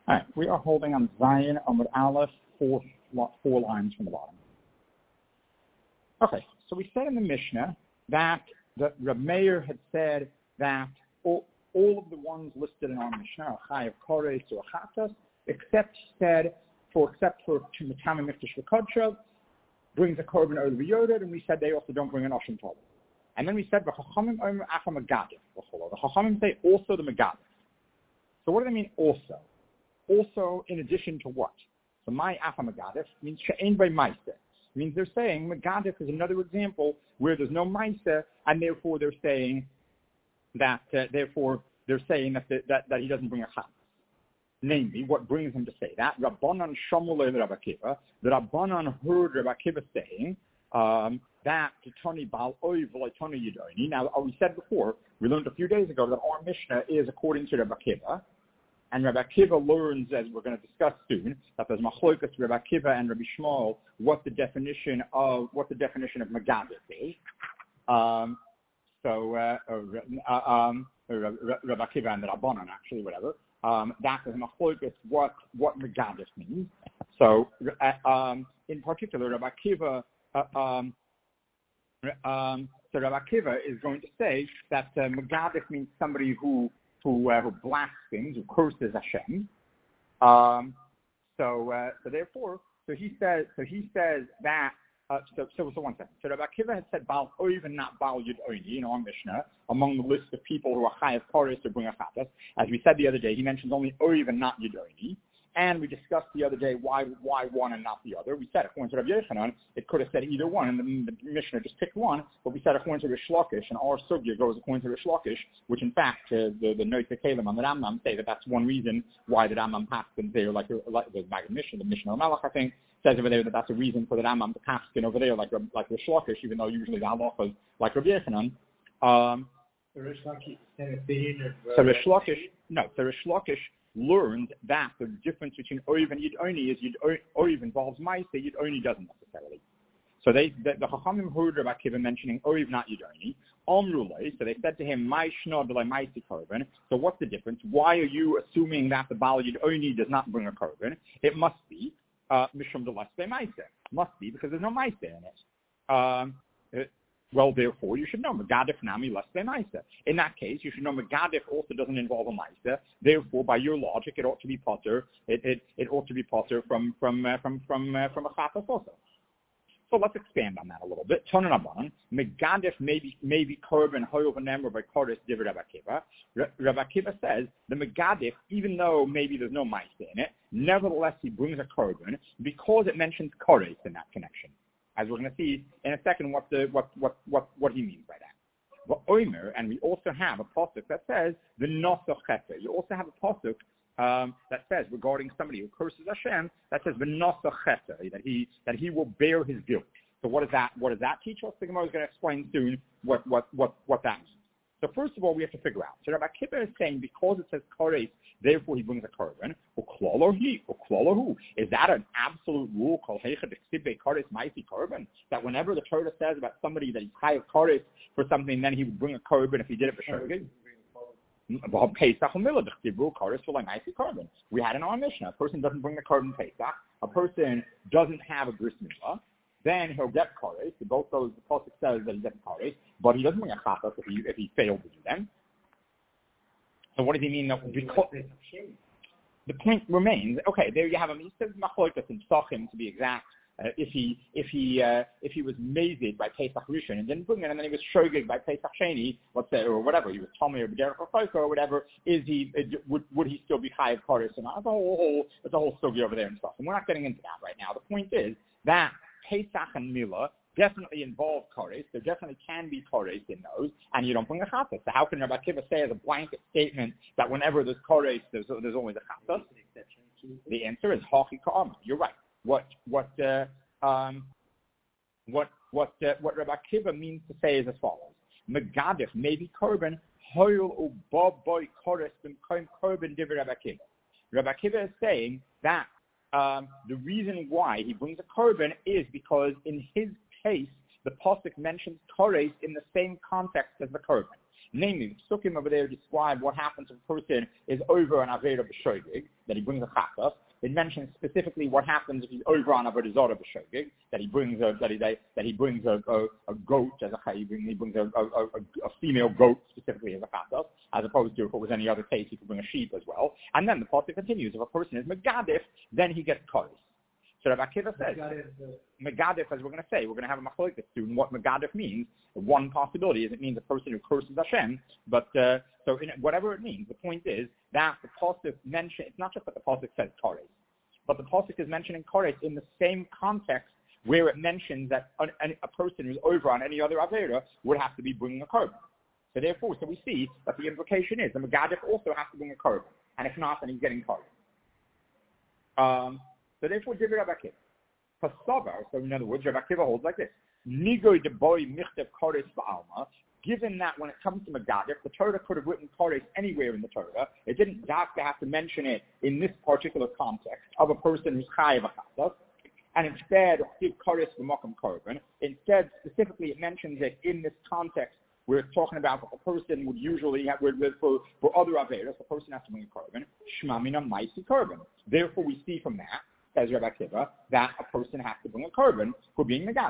All right, we are holding on Zion Amud Aleph, four lines from the bottom. Okay, so we said in the Mishnah that Reb Meir had said that all of the ones listed in our Mishnah are Chayav Kores or Chatas, except for Tumatami Mikdash V'Kodshav, brings a korban over the Yoded, and we said they also don't bring an Oshim Tov. And then we said the Chachamim Omer Afa Megadif. The Chachamim say also the Megadif. So what do they mean also? Also in addition to what? So my Afa Megadif means She'ein by Maisa. Means they're saying Megadif is another example where there's no Maisa, and therefore they're saying that that he doesn't bring a Chatas. Namely, what brings him to say that? Rabbanan Shamulei Rabbi Akiva. The Rabbanan heard Rabbi Akiva saying that Tani Bal Oiv Tani Yidoni. Now, we said before, we learned a few days ago that our Mishnah is according to Rabbi Akiva, and Rabbi Akiva learns, as we're going to discuss soon, that there's machlokas Rabbi Akiva and Rabbi Shmuel what the definition of Megadif is. Rabbi Akiva and the Rabbanan, actually, whatever. That is machlokas what Megadif means. So, in particular, Rabbi Akiva, Rabbi Akiva is going to say that Megadif means somebody who blasphemes, who curses Hashem. So he says that. So one second. So Rabbi Akiva had said Baal Oiv and not Baal Yud Oini in our Mishnah among the list of people who are Chayav Koros to bring a Chatas. As we said the other day, he mentions only Oiv and not Yud Oini. And we discussed the other day why one and not the other. We said according to Rabbi Yochanan, it could have said either one, and the Mishnah just picked one. But we said according to Rish Lakish, and our sugya goes according to Rish Lakish, which in fact the Note Kalim on the Rambam say that's one reason why the Rambam paskin there, like the Mishnah, the Mishnah Malach, I think, says over there that that's a reason for the Rambam to paskin over there like Rish Lakish, even though usually the halacha is like Rabbi Yochanan. Rish Lakish an opinion of. So Rish Lakish learned that the difference between Oiv and Yid Oni is Oiv involves Maisa, Yid Oni doesn't necessarily. So the Chachamim heard Rabbi Akiva mentioning Oiv, not Yid Oni. So they said to him, Mai Shno D'lai Maisi Korban. So what's the difference? Why are you assuming that the Baal Yid Oni does not bring a Korban? It must be Mishum D'lai Maisa. Must be because there's no Maisa in it. Well, therefore, you should know Megadif Nami less than Maisa. In that case, you should know Megadif also doesn't involve a Maisa. Therefore, by your logic, it ought to be potter. It ought to be potter from a Chatas also. So let's expand on that a little bit. Tonan Abanan, Megadif maybe korban hoyov nemra by Koris div Rabbi Akiva. Rabbi Akiva says the Megadif, even though maybe there's no Maisa in it, nevertheless he brings a korban because it mentions Koris in that connection. As we're going to see in a second, what he means by that. Well, Omer, and we also have a pasuk that says the Nosach Cheta. You also have a pasuk that says regarding somebody who curses Hashem that says the Nosach Cheta, that he will bear his guilt. So what does that teach us? The Gemara is going to explain soon what that means. So first of all, we have to figure out. So Rabbi Akiva is saying because it says Kores, therefore he brings a korban. Is that an absolute rule called Kores Maisi korban? That whenever the Torah says about somebody that he's high of Kores for something, then he would bring a korban if he did it for Shogeg? We had in our Mishnah, a person doesn't bring the korban Pesach, a person doesn't have a bris mitzvah, then he'll get Kores. Both those, the pasuk says that he gets Kores, but he doesn't bring a chatas if he failed to do them. So what does he mean? The point remains. Okay, there you have him. He says machlokas and psachim to be exact. If he was mazed by Pesach Rishon and didn't bring it, and then he was shogeg by Pesach Sheni, let's say, or whatever, he was Tomei or B'derech or Choiko or whatever, would he still be chayav Kores? And it's a whole story over there and stuff. And we're not getting into that right now. The point is that Pesach and Milah definitely involve Kores. There definitely can be Kores in those, and you don't bring a chatas. So how can Rabbi Akiva say as a blanket statement that whenever there's Kores, there's always a chatas? The answer is Hachi Ka'ama. You're right. What Rabbi Akiva means to say is as follows: Megadif maybe korban hoyul u'boboy Kores b'mkoim korban div Rabbi Akiva. Rabbi Akiva is saying that the reason why he brings a korban is because in his case, the pasuk mentions Kores in the same context as the korban. Namely, the psukim over there describe what happens if a person is over an avera b'shogeg, that he brings a chatas. It mentions specifically what happens if he's over on avodah zarah b'shogeg, that he brings a goat as a he brings a female goat specifically as a chatas, as opposed to if it was any other case he could bring a sheep as well. And then the pasuk continues: if a person is megadif, then he gets kares. So Rabbi Akiva says, Megadif, as we're going to say, we're going to have a machlokes soon, what Megadif means. One possibility is it means a person who curses Hashem, but so whatever it means, the point is that the pasuk mentions, it's not just that the pasuk says Kares, but the pasuk is mentioning Kares in the same context where it mentions that a person who's over on any other Avera would have to be bringing a korban. So therefore, we see that the implication is the Megadif also has to bring a korban, and if not, then he's getting Kares. So therefore, Rabbi Akiva. Pasavar, so in other words, Rabbi Akiva holds like this. Nigoy de boy michtav kares ba'alma. Given that when it comes to Megadif, the Torah could have written kares anywhere in the Torah. It didn't have to mention it in this particular context of a person who's chayav achatas. And instead, give kares b'makom korban. Instead, specifically, it mentions it in this context where it's talking about what a person would usually have for other averas. The person has to bring a korban. Shma mina maisi korban. Therefore, we see from that, says Rabbi Akiva, that a person has to bring a korban for being Megadif.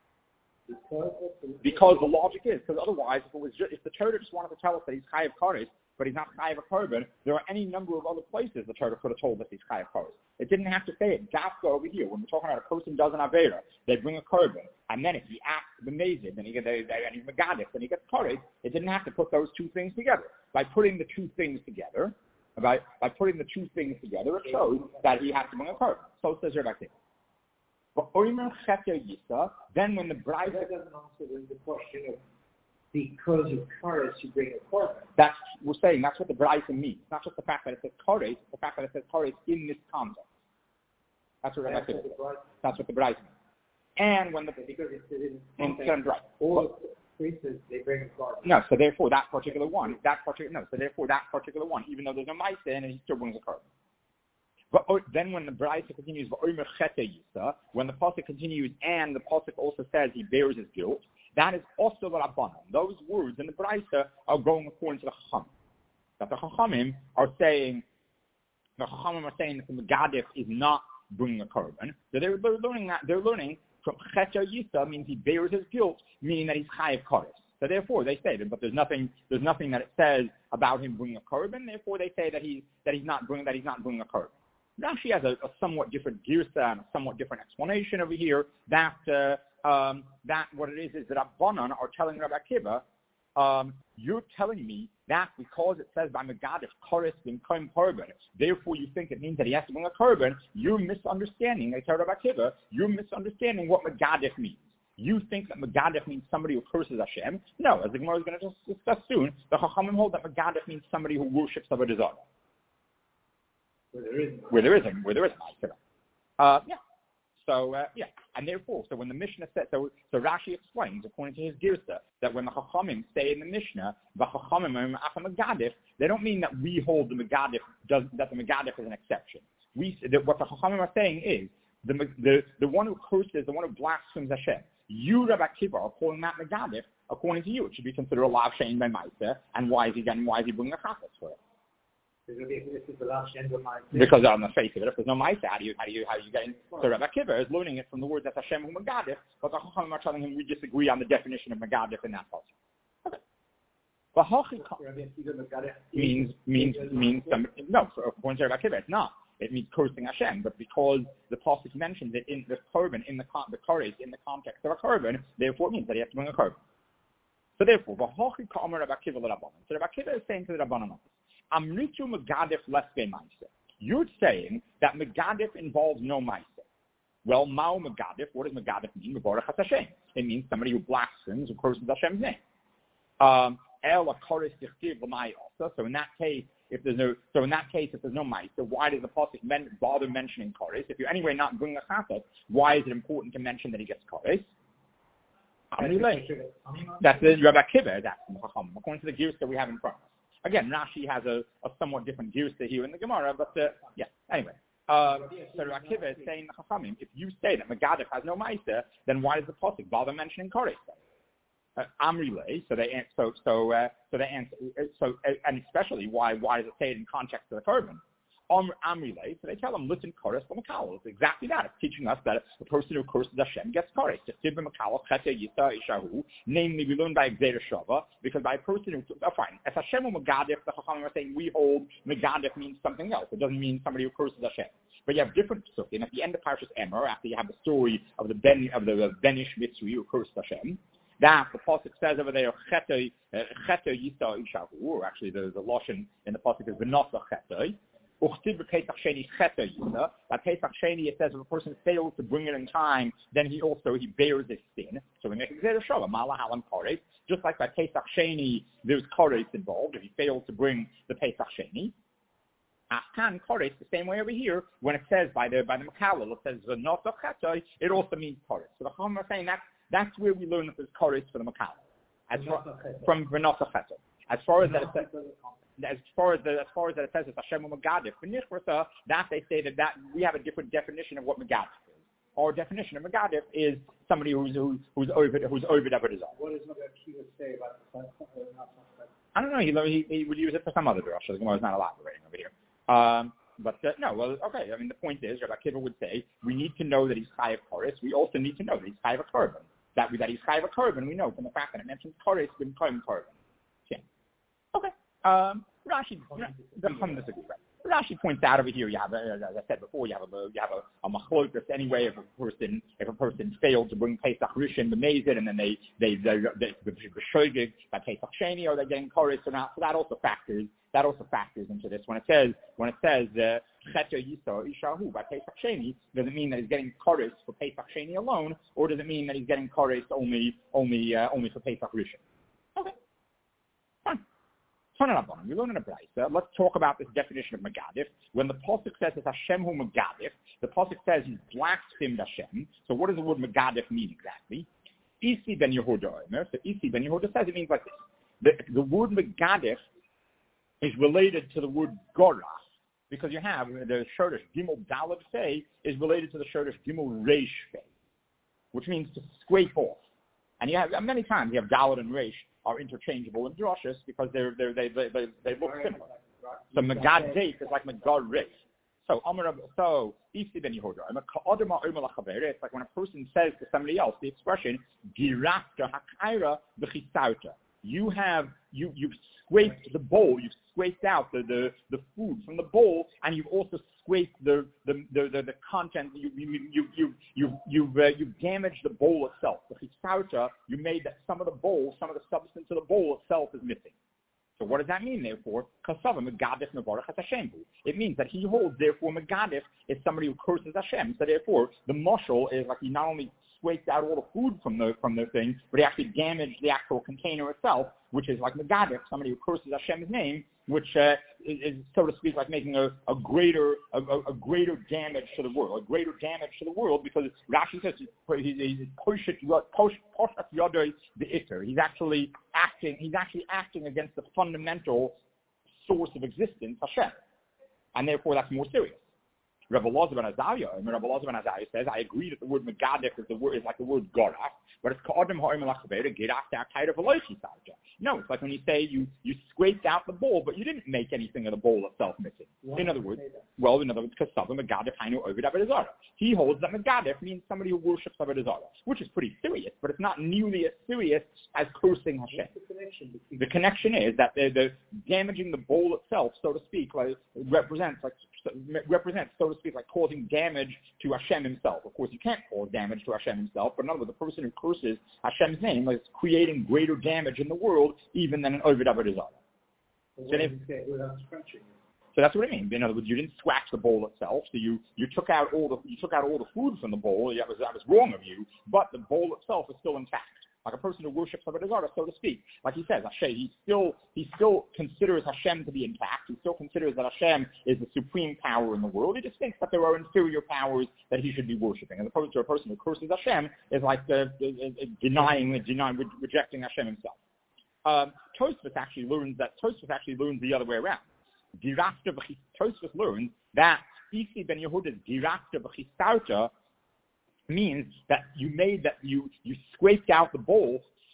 Because the logic is, because otherwise, if the Torah just wanted to tell us that he's chayav kares, but he's not chayav a korban, there are any number of other places the Torah could have told us he's chayav kares. It didn't have to say it. Dafka over here, when we're talking about a person does an avera, they bring a korban, and then if he acts b'mezid, then he's Megadif, then he gets kares. It didn't have to put those two things together. By putting the two things together, it shows that he has to bring a korban. So says Rabbi Akiva. But then when the bride that doesn't answer the question of because of kares you bring a korban. That's what the bride means. Not just the fact that it says kares, the fact that it says kares in this context. That's what Rabbi Akiva says. That's what the bride means. And when because it's in right. All priests they bring a korban. No, so therefore that particular one, even though there's no ma'aseh in it, he still brings a korban. But then when the Brisa continues, when the pasuk continues and the pasuk also says he bears his guilt, that is also the Rabbanan. Those words in the Brisa are going according to the Chachamim. That the Chachamim are saying that the Megadif is not bringing a korban. So they're learning that. They're learning from Chetya Yisa means he bears his guilt, meaning that he's chayav kares. So therefore, they say that, but there's nothing that it says about him bringing a korban. Therefore, they say that he's not bringing a korban. Rashi has a somewhat different girsa and a somewhat different explanation over here. That what it is that Rabbanan are telling Rabbi Akiva, you're telling me that because it says by Megadif kares b'mkom korban, therefore you think it means that he has to bring a korban. You're misunderstanding. I tell Rabbi Akiva, you're misunderstanding what Megadif means. You think that Megadif means somebody who curses Hashem. No, as the Gemara is going to discuss soon, the Chachamim hold that Megadif means somebody who worships avodah zarah. Where there is a ma'aseh. And therefore, so when the Mishnah says, so Rashi explains, according to his girsa, that when the Chachamim say in the Mishnah, v'Chachamim afa Megadif, they don't mean that we hold the Megadif that the Megadif is an exception. What the Chachamim are saying is the one who curses, the one who blasphemes Hashem. You, Rabbi Akiva, are calling that Megadif. According to you, it should be considered a lav shein by ma'aseh. And why is he bringing a chatas for it? Because on the face of it, if there's no ma'aseh, how do you get in? So Rabbi Akiva is learning it from the word that Hashem hu Megadif, but the Chachamim are telling him we disagree on the definition of Megadif in that passage. Okay. But means no. According to Rabbi Akiva, it's not. It means cursing Hashem, but because the pasuk mentions it in the korban, in the kares, in the context of a korban, therefore it means that he has to bring a korban. So therefore, Rabbi Akiva is saying to the Rabbanan, Amritu Megadif leske ma'aseh. You're saying that Megadif involves no ma'aseh. Well, Mao Megadif, what does Megadif mean? Mevorach Hashem. It means somebody who blasphemes, who curses Hashem's name. El akaris tichtiv l'mai also. So in that case, if there's no ma'aseh, why does the pasuk bother mentioning kares? If you're anyway not bringing a chatas, why is it important to mention that he gets kares? That's the Rabbi Akiva. That's according to the gears that we have in front of us. Again, Rashi has a somewhat different girsa here in the Gemara, but anyway. So Rabbi Akiva is saying, Chachamim, if you say that Megadif has no ma'aseh, then why does the pasuk bother mentioning kares? Amrile. And especially why does it say it in context of the korban? Amrile. So they tell them listen chorus from Makal. It's exactly that. It's teaching us that a person who curses Hashem gets chorus. Namely, we learn by Gzeira Shava, because by a person who fine. As Hashem or Megadif, the Chachamim are saying we hold Megadif means something else. It doesn't mean somebody who curses Hashem. But you have different psukim. And at the end of Parshas Emor, after you have the story of the Benish Mitzri who cursed Hashem, that the pasuk says over there, Chetay Yisa Ishahu, or actually the lashon in the pasuk is V'nasa Chetay. By Pesach Sheni, it says if a person fails to bring it in time, then he bears his sin. So we make a Gzeira Shava, Malahalam Koretz. Just like by Pesach Sheni, there's Koretz involved if he fails to bring the Pesach Sheni. Afkan Koretz, the same way over here, when it says by the Makallel, it says V'nasa Chetay, it also means Koretz. So the Chachamim are saying that's where we learn that there's Koretz for the Makallel. From V'nasa Chetay. As far as that it says it's Hashem Megadif, that they say that we have a different definition of what Megadif is. Our definition of Megadif is somebody who's over Avodah. What does Megadif say about the I don't know. He would use it for some other drasha. The Gemara is not elaborating over here. Okay. I mean, the point is, Rabbi Akiva would say we need to know that he's chayav koros. We also need to know that he's chayav a korban. That he's chayav a korban, we know from the fact that it mentions koros when kohen korban. Okay. Rashi disagree. Rashi points out over here. You have, as I said before, you have a machlokas anyway. If a person failed to bring Pesach Rishon b'mezid, and then they b'shoigig by Pesach Sheni, or they're getting chorus or not. So that also factors into this. When it says Chetay Yisa Ishahu by Pesach Sheni, does it mean that he's getting chorus for Pesach Sheni alone, or does it mean that he's getting chorus only for Pesach Rishon? Okay. Fine. We learn in a brayso. Let's talk about this definition of Megadif. When the pasuk says it's Hashem hu Megadif, the pasuk says he's blasphemed Hashem. So what does the word Megadif mean exactly? Isi ben Yehuda. So Isi ben Yehuda says it means like this. The word Megadif is related to the word Gorach, because you have the Shoresh Gimel Daled Fei is related to the Shoresh Gimel Reish Fei, which means to scrape off. And you have many times you have Daled and Reish are interchangeable in drashas because they look similar. So Megad Deif is like Megad Reish. So Isi ben Yehuda. It's like when a person says to somebody else the expression Girafta Hakaira B'chisauta. You've scraped the bowl, you've scraped out the food from the bowl, and you've also scraped the content. You've damaged the bowl itself. The chisauta, you made that some of the substance of the bowl itself is missing. So what does that mean, therefore? It means that he holds, therefore, Megadif is somebody who curses Hashem. So therefore, the mashal is like he not only scraped out all the food from the thing, but he actually damaged the actual container itself, which is like Megadif, somebody who curses Hashem's name, which is, so to speak, like making a greater damage to the world, because Rashi says he's poshat yadoi the itter. He's actually acting against the fundamental source of existence, Hashem, and therefore that's more serious. Rabbi Elazar ben Azariah says, I agree that the word Megadif is like the word Gorach, but it's Ka'adim ha'im l'chaver, Gerach ta'akayra v'loishi sarja. No, it's like when you say you scraped out the bowl, but you didn't make anything of the bowl itself missing. In other words, Kasava Megadif hainu ovid avodah zarah. He holds that Megadif means somebody who worships avodah zarah, which is pretty serious, but it's not nearly as serious as cursing Hashem. The connection is that the damaging the bowl itself, so to speak, represents, so to speak, like causing damage to Hashem himself. Of course, you can't cause damage to Hashem himself, but in other words, the person who curses Hashem's name is creating greater damage in the world even than an Ovid Avodah Zarah. So that's what it means. In other words, you didn't scratch the bowl itself, so you took out all the food from the bowl. That was wrong of you, but the bowl itself is still intact. Like a person who worships Avodah Zarah, so to speak. Like he says, he still considers Hashem to be intact. He still considers that Hashem is the supreme power in the world. He just thinks that there are inferior powers that he should be worshiping. As opposed to a person who curses Hashem is like rejecting Hashem himself. Tosfos actually learns the other way around. Tosfos learns that Isi ben Yehuda's Girafta b'chisauta means that you scraped out the bowl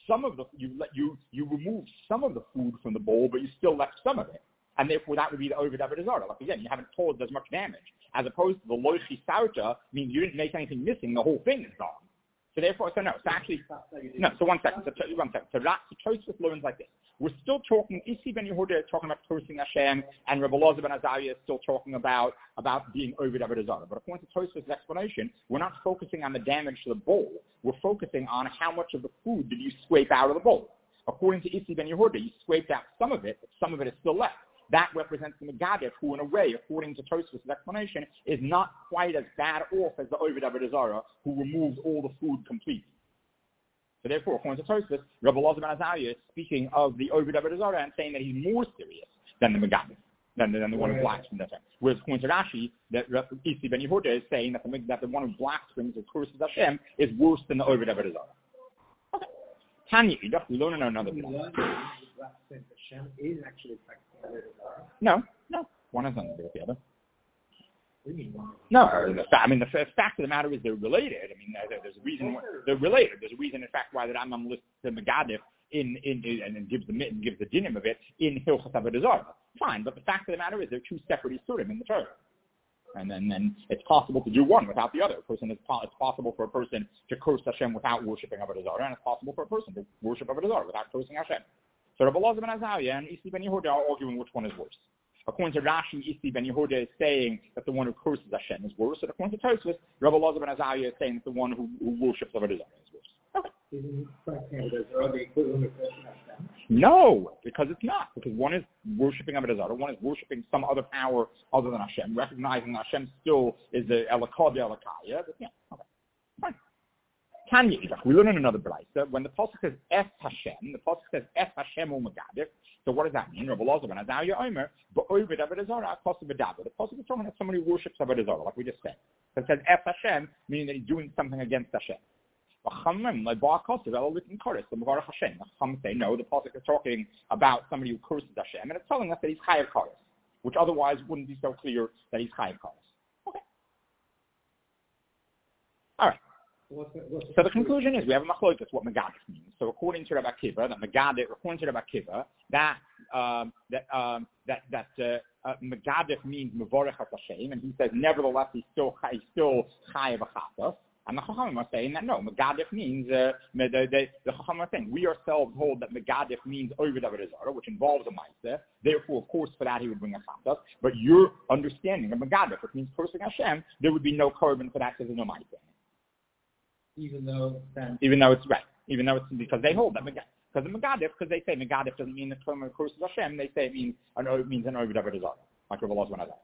some of the you remove some of the food from the bowl, but you still left some of it, and therefore that would be the over davar dezara. Like again, you haven't caused as much damage, as opposed to the loichi sauta means you didn't make anything missing; the whole thing is gone. So therefore, so actually, no. So one second. So Tosfos learns like this. We're still talking. Isi ben Yehuda is talking about cursing Hashem, and Rabbi Elazar ben Azariah is still talking about being over davar dezara. But according to Tosfos' explanation, we're not focusing on the damage to the bowl. We're focusing on how much of the food did you scrape out of the bowl. According to Isi ben Yehuda, you scraped out some of it, but some of it is still left. That represents the Megadif, who in a way, according to Tosfos' explanation, is not quite as bad off as the over davar dezara, who removes all the food completely. So therefore, according to Tosfos, Rabbi Elazar ben Azariah is speaking of the over davar dezara and saying that he's more serious than the Megadif, than the one who blasphemes Hashem. Whereas according to Rashi, that Isi ben Yehuda is saying that the one who blasphemes or curses Hashem is worse than the over davar dezara. Okay. Tanya, we learn another thing. Hashem is actually practicing. No. One has nothing to do with the other. What do you mean one? No, the fact of the matter is they're related. I mean, there's a reason they're related. There's a reason, in fact, why the Rambam lists the Megadif and gives the dinim of it in Hilchos Avodah Zarah. Fine, but the fact of the matter is they're two separate isurim in the Torah. And then it's possible to do one without the other. It's possible for a person to curse Hashem without worshiping Avodah Zarah, and it's possible for a person to worship Avodah Zarah without cursing Hashem. So Rabbi Elazar ben Azariah and Isi ben Yehuda are arguing which one is worse. According to Rashi, Isi ben Yehuda is saying that the one who curses Hashem is worse, and according to Tosfos, Rabbi Elazar ben Azariah is saying that the one who worships Avodah Zarah is worse. Okay. No, because it's not. Because one is worshipping Avodah Zarah, one is worshipping some other power other than Hashem, recognizing that Hashem still is the Elokah Elokaya. Yeah, okay, fine. Tanya, we learn in another brayta when the pasuk says Es Hashem, the pasuk says Es Hashem u'Megadif. So what does that mean? Rabbi Elazar ben Azariah Omer, but over Avodah Zarah, pasuk v'daber. The pasuk is talking about somebody who worships Avodah Zarah, like we just said. So it says Es Hashem, meaning that he's doing something against Hashem. Like Bar Kosev, Elolim Koris, the Mevarach Hashem. Some say no, the pasuk is talking about somebody who curses Hashem, and it's telling us that he's Chayav Koris, which otherwise wouldn't be so clear that he's Chayav Koris. Okay. All right. So the conclusion is we have a machlokes what Megadif means. So according to Rabbi Akiva, that Megadif means Mevorech Hashem, and he says nevertheless he's still Chayav Achatos. And the Chachamim are saying that no, Megadif means the Chachamim are saying we ourselves hold that Megadif means over davar dezara, which involves a ma'aseh. Therefore, of course, for that he would bring a chatas. But your understanding of Megadif, which means cursing Hashem, there would be no korban for that because there's no ma'aseh. Even though it's right. Even though it's because they hold that because they say Megadif doesn't mean the term of curses Hashem. They say it means an over davar dezara, like Rabbi Elazar ben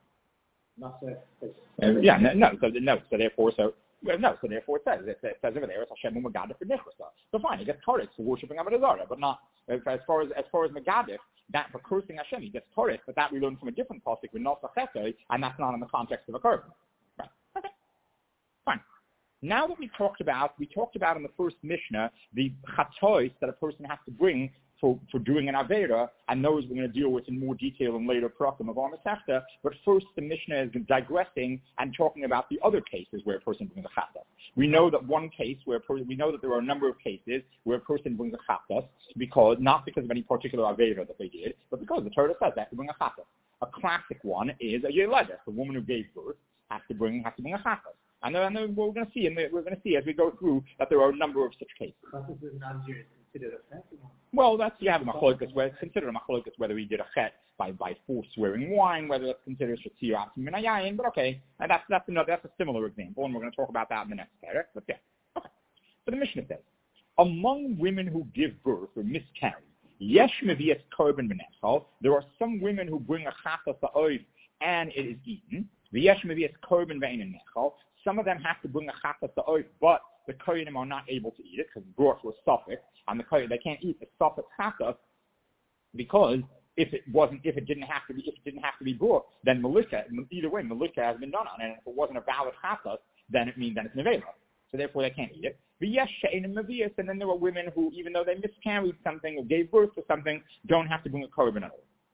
Azariah. So therefore it says over there it's Hashem u'Megadif for Nichrosa. So fine, he gets Torah for worshiping Avodah Zarah, but not as far as Megadif, that for cursing Hashem he gets Torah, but that we learn from a different pasuk with Nosach Chetoi, and that's not in the context of a korban. Right. Okay. Fine. Now that we talked about in the first Mishnah the chatois that a person has to bring for doing an Avera, and those we're going to deal with in more detail in later prakim of our Masechta. But first, the Mishnah is digressing and talking about the other cases where a person brings a chatas. We know that we know that there are a number of cases where a person brings a chatas not because of any particular Avera that they did, but because the Torah says that to bring a chatas. A classic one is a Yeledes, the woman who gave birth has to bring a chatas. And we're going to see as we go through that there are a number of such cases. Chatas is not considered a chet? Well, you have a machlokes where it's considered a machlokes whether he did a chet by force swearing wine, whether that's considered shatir atzim min hayayin. But okay, and that's a similar example, and we're going to talk about that in the next parak. But yeah, okay. So the Mishnah says, among women who give birth or miscarry, yesh mevias korban b'nechal. There are some women who bring a chatas ha'oif and it is eaten. The yesh mevias korban ve'ein nechal. Some of them have to bring a chatas ha'oif, but the kohanim are not able to eat it because brought was suffix, and the kohanim they can't eat the suffix chatas because if it didn't have to be brought, then malika either way malika has been done on it, and if it wasn't a valid chatas, then it means that it's nevela. So therefore they can't eat it. And then there are women who, even though they miscarried something or gave birth to something, don't have to bring a korban at all.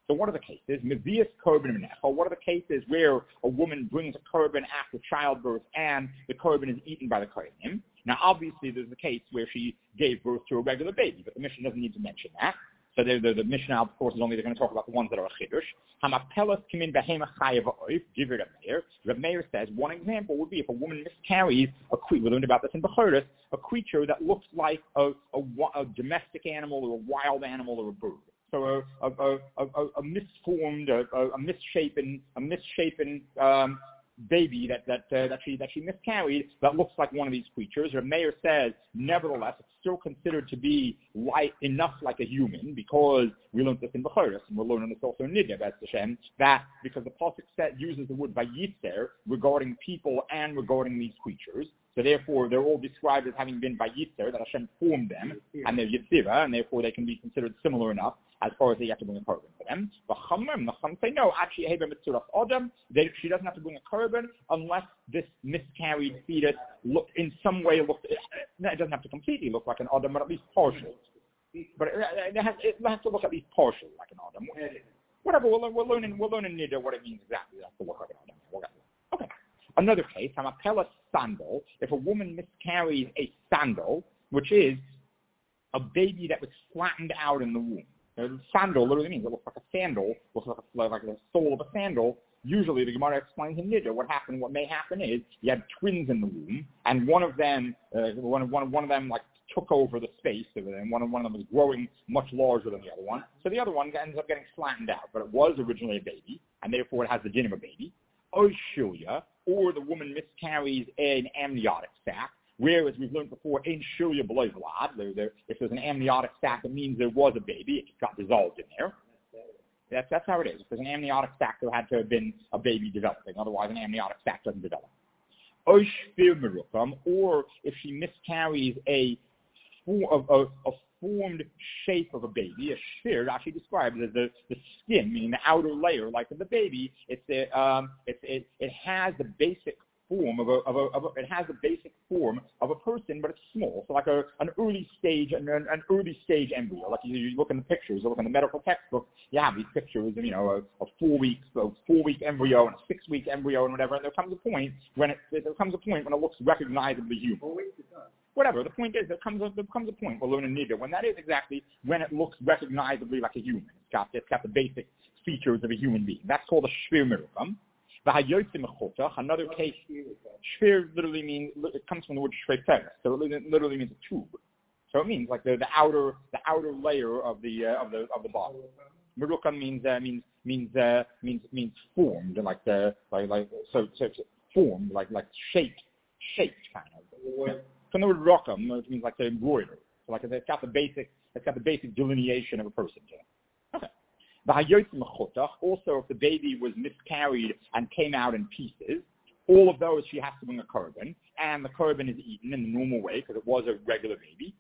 So what are the cases? Mevias korban menecha. What are the cases where a woman brings a korban after childbirth and the korban is eaten by the kohanim? Now, obviously, there's the case where she gave birth to a regular baby, but the Mishnah doesn't need to mention that. So the Mishnah, of course, is only going to talk about the ones that are a chiddush. Hamapelas kimin behema chayav oif. Give it Reb Meir. Reb Meir says one example would be if a woman miscarries a creature. We learned about this in Bechoros, a creature that looks like a domestic animal or a wild animal or a bird. So a misformed, a misshapen baby that she miscarried that looks like one of these creatures. Reb Meir says, nevertheless, it's still considered to be enough like a human, because we learned this in Bechoros, and we're learning this also in Nidya, Hashem, that because the pasuk uses the word vayitzer regarding people and regarding these creatures, so therefore they're all described as having been vayitzer, that Hashem formed them, and they're yitzira, and therefore they can be considered similar enough as far as they have to bring a korban for them. The Chacham say no, actually, she doesn't have to bring a korban unless this miscarried fetus in some way looks. It doesn't have to completely look like an Adam, but at least partially. But it has to look at least partially like an Adam. Whatever, we're learning Niddah what it means exactly. It has to look like an Adam. Okay. Another case, Hamapela sandal. If a woman miscarries a sandal, which is a baby that was flattened out in the womb. Sandal literally means it looks like a sandal, looks like the sole of a sandal. Usually, the Gemara explains in Niddah what may happen is you had twins in the womb, and one of them like took over the space of it, and one of them was growing much larger than the other one. So the other one ends up getting flattened out, but it was originally a baby, and therefore it has the din of a baby. Oishilya, or the woman miscarries an amniotic sac. Whereas we've learned before, in shilya below vlad, if there's an amniotic sac, it means there was a baby. It got dissolved in there. That's how it is. If there's an amniotic sac, there had to have been a baby developing. Otherwise, an amniotic sac doesn't develop. Or if she miscarries a formed shape of a baby, a shvir, actually described as the skin, meaning the outer layer, like of the baby. It has the basic form it has the basic form of a person, but it's small. So like an early stage embryo. Like you look in the pictures, you look in the medical textbook, you have these pictures of a 4 week embryo and a 6 week embryo and whatever. And there comes a point when it looks recognizably human. Whatever. The point is, there comes a point, we'll learn in Niddah, when that is exactly when it looks recognizably like a human. It's got the basic features of a human being. That's called a shvir merukam. Another case, shvir literally means, it comes from the word shveiteres, so it literally means a tube. So it means like the outer layer of the body. Merukam means formed, formed, like shaped kind of. From the word rokam, it means like the embroider. So like it's got the basic delineation of a person. Okay. Also, if the baby was miscarried and came out in pieces, all of those she has to bring a korban, and the korban is eaten in the normal way because it was a regular baby.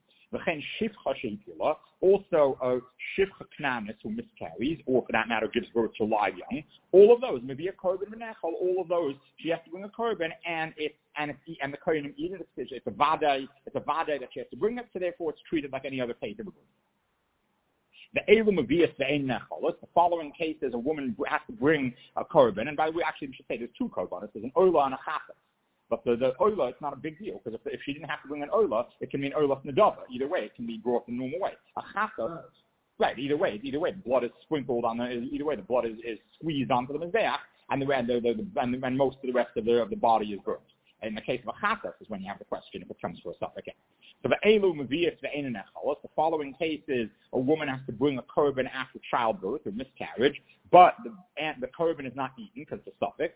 Also, a shivcha knanis who miscarries, or for that matter gives birth to live young. All of those, maybe a korban v'nechal. All of those she has to bring a korban, and the kohanim eat it. It's a vaday that she has to bring it. So therefore, it's treated like any other case of a birth. The following case is a woman has to bring a korban, and by the way, actually we should say there's two korbanos. There's an ola and a chafetz. But the ola, it's not a big deal, because if she didn't have to bring an ola, it can mean ola nadava. Either way, it can be brought the normal way. A chafetz, right? Either way, the blood is sprinkled on either way, the blood is squeezed onto the mizbeach, and most of the rest of the body is burnt. In the case of a chafetz is when you have the question if it comes to a suffix. So the following case is a woman has to bring a korban after childbirth or miscarriage, but the korban is not eaten because it's a suffix.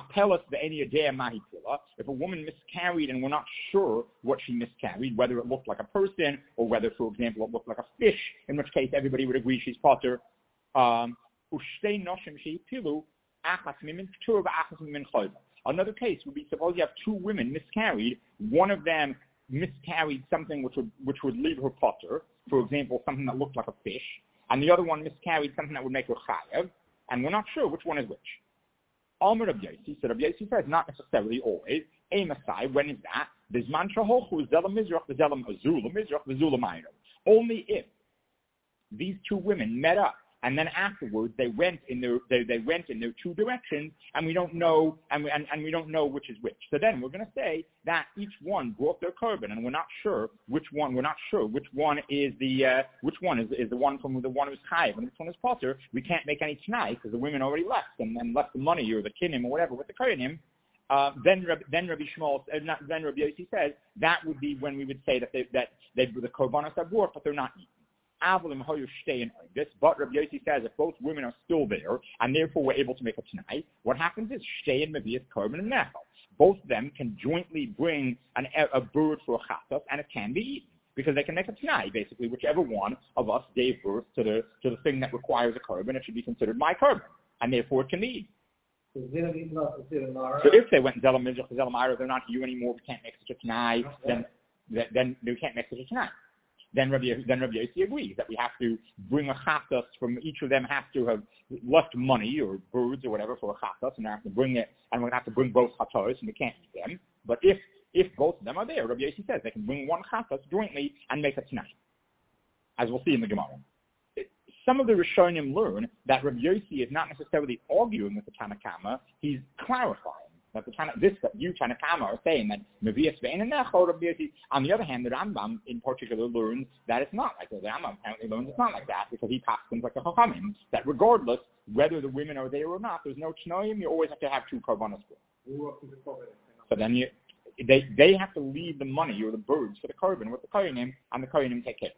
If a woman miscarried and we're not sure what she miscarried, whether it looked like a person or whether, for example, it looked like a fish, in which case everybody would agree she's potter. Another case would be, suppose you have two women miscarried, one of them miscarried something which would leave her potter, for example, something that looked like a fish, and the other one miscarried something that would make her chayav, and we're not sure which one is which. Amar Rav Yossi, so Rav Yossi says not necessarily always. Amasai, when is that? Only if these two women met up and then afterwards they went in their two directions, and we don't know we don't know which is which. So then we're going to say that each one brought their korban, and we're not sure which one is the one from the one who's chayiv and which one is potter. We can't make any tonight because the women already left and left the money or the kinnim or whatever with the kohanim. Then Rabbi Yossi says that would be when we would say that the korbanos are brought, but they're not eaten. But Rabbi Yossi says if both women are still there and therefore we're able to make a tonight, what happens is shtein mevias korban and nechal. Both of them can jointly bring a bird for a chatas, and it can be eaten because they can make a tonight. Basically, whichever one of us gave birth to the thing that requires a korban, it should be considered my korban, and therefore it can be eaten. So if they went Zelam Mizrach, Zelam Ira, they're not you anymore, we can't make such a Tanai, then we can't make such a Tanai. Then Rabbi Yossi agrees that we have to bring a chatas from each of them has to have left money or birds or whatever for a chatas, and they have to bring it, and we're going to have to bring both chatos, and we can't eat them. But if both of them are there, Rabbi Yossi says they can bring one chatas jointly and make a Tanai, as we'll see in the Gemara. Some of the Rishonim learn that Rabbi Yossi is not necessarily arguing with the Tanna Kama, he's clarifying that you Tanna Kama are saying that Mevias Ve'en and Nechol Rabbi Yossi. On the other hand, the Rambam in particular learns that it's not like that. The Rambam apparently learns it's not like that because he passes things like the Chachamim, that regardless whether the women are there or not, there's no Tnoim, you always have to have two korbanos. So then they have to leave the money or the birds for the korban with the kohanim, and the kohanim take care of it.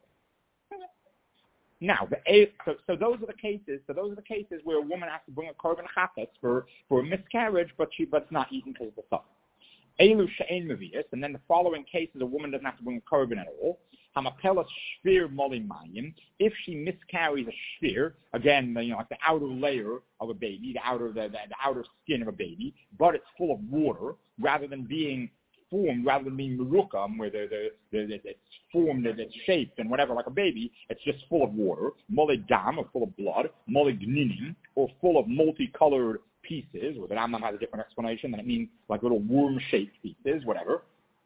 Now, so those are the cases. So those are the cases where a woman has to bring a korban chatas for a miscarriage, but it's not eaten because of the son. Elu she'en mevius, and then the following cases, a woman doesn't have to bring a korban at all. Hamapelas shvir moli mayim. If she miscarries a shvir, again, like the outer layer of a baby, the outer skin of a baby, but it's full of water rather than being merukam, where it's formed and it's shaped and whatever like a baby, it's just full of water. Mole dam, or full of blood. Mole gninim, or full of multicolored pieces, or the Rambam has a different explanation, that it means like little worm-shaped pieces, whatever.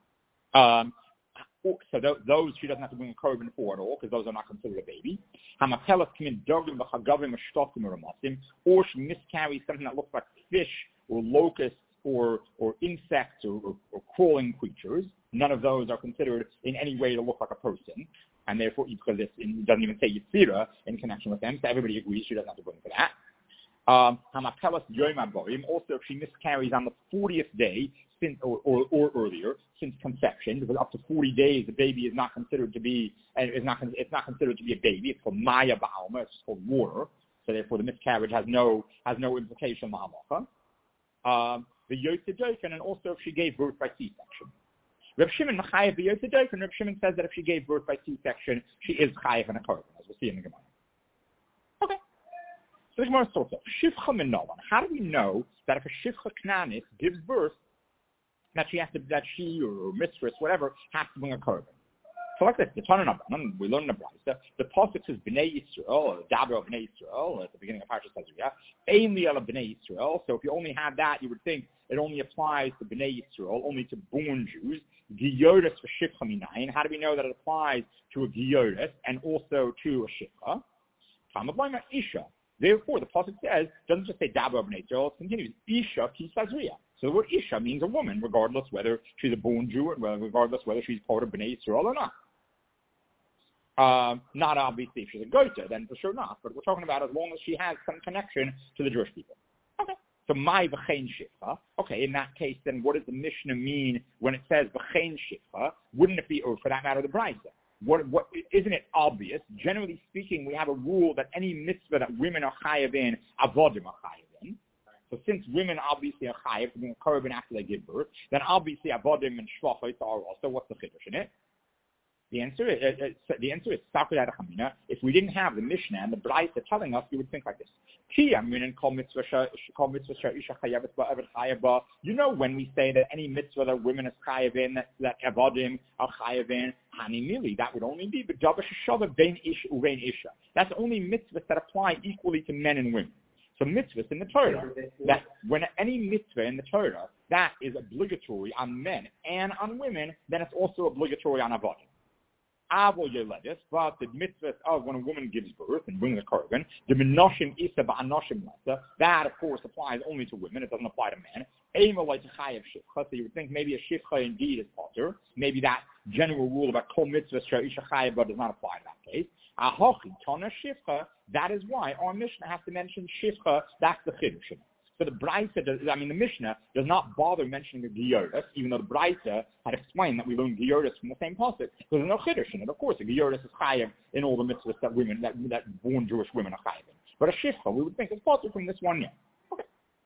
So those she doesn't have to bring a korban for at all, because those are not considered a baby. Hamapelas kamin dogim b'chagavim ashtokim or or she miscarries something that looks like fish or locusts or insects or crawling creatures. None of those are considered in any way to look like a person, and therefore, because it doesn't even say Yitzira in connection with them, so everybody agrees she doesn't have to bring for that. Hamapelas Yom HaBoim, also if she miscarries on the 40th day since or earlier since conception, because up to 40 days the baby is not considered to be it's not considered to be a baby. It's called Maya Ba'alma. It's called water. So therefore, the miscarriage has no implication on halacha. The Yosef Dofen, and also if she gave birth by C-section. Reb Shimon Chayev the Yosef Dofen. Reb Shimon says that if she gave birth by C-section, she is Chayev and a korban, as we'll see in the Gemara. Okay. So the Gemara starts off. Shifcha Minolan. How do we know that if a Shifcha Knanis gives birth, that she or mistress, whatever, has to bring a korban? So like this, the Tanna Nabbanan, we learn in the Brisa, the pasuk says Bnei Yisrael, or Daber of Bnei Yisrael, at the beginning of Parshas Tazria, Ein li ala Bnei Yisrael. So if you only have that, you would think it only applies to Bnei Yisrael, only to born Jews. Giyoris for Shifcha Minayin. How do we know that it applies to a Giyoris and also to a Shifcha? Tamablaima Isha. Therefore, the pasuk says, doesn't just say Daber of Bnei Yisrael, it continues, Isha ki Tazria. So the word Isha means a woman, regardless whether she's a born Jew, or regardless whether she's part of Bnei Yisrael or not. Not obviously if she's a goita, then for sure not. But we're talking about as long as she has some connection to the Jewish people. Okay. So my v'chein shifcha. Okay, in that case, then what does the Mishnah mean when it says v'chein shifcha? Wouldn't it be, or for that matter, the Brisa? What isn't it obvious? Generally speaking, we have a rule that any mitzvah that women are chayav in, avodim are chayav in. So since women obviously are chayav in a korban after they give birth, then obviously avodim and shvachos are also. What's the chiddush in it? The answer is Sakurai Chamina. If we didn't have the Mishnah and the Brisa telling us, we would think like this. You know when we say that any mitzvah that women is chayav in, that avodim are chayav in, hanimili, that would only be b'davar sheshava bein ish uvein isha. That's only mitzvahs that apply equally to men and women. So mitzvahs in the Torah, that when any mitzvah in the Torah that is obligatory on men and on women, then it's also obligatory on avodim. Avo Yoledis, but the mitzvah of when a woman gives birth and brings a korban, the Menoshim Isa Ba'anoshim Lesa, that of course applies only to women, it doesn't apply to men. Ema like Chayav Shifcha, so you would think maybe a Shifcha indeed is potter. Maybe that general rule about Kol Mitzvah Isha Chayav but does not apply in that case. Ahochi Tana Shifcha, that is why our Mishnah has to mention Shifcha, that's the Chiddush. So the Braisa, the Mishnah does not bother mentioning the Gioris, even though the Braisa had explained that we learn Gioris from the same pasuk. Because there's no Chiddush in it. Of course, a Gioris is chayav in all the mitzvahs that women, that born Jewish women are chayav in. But a Shifcha, we would think is possible from this one year. Okay.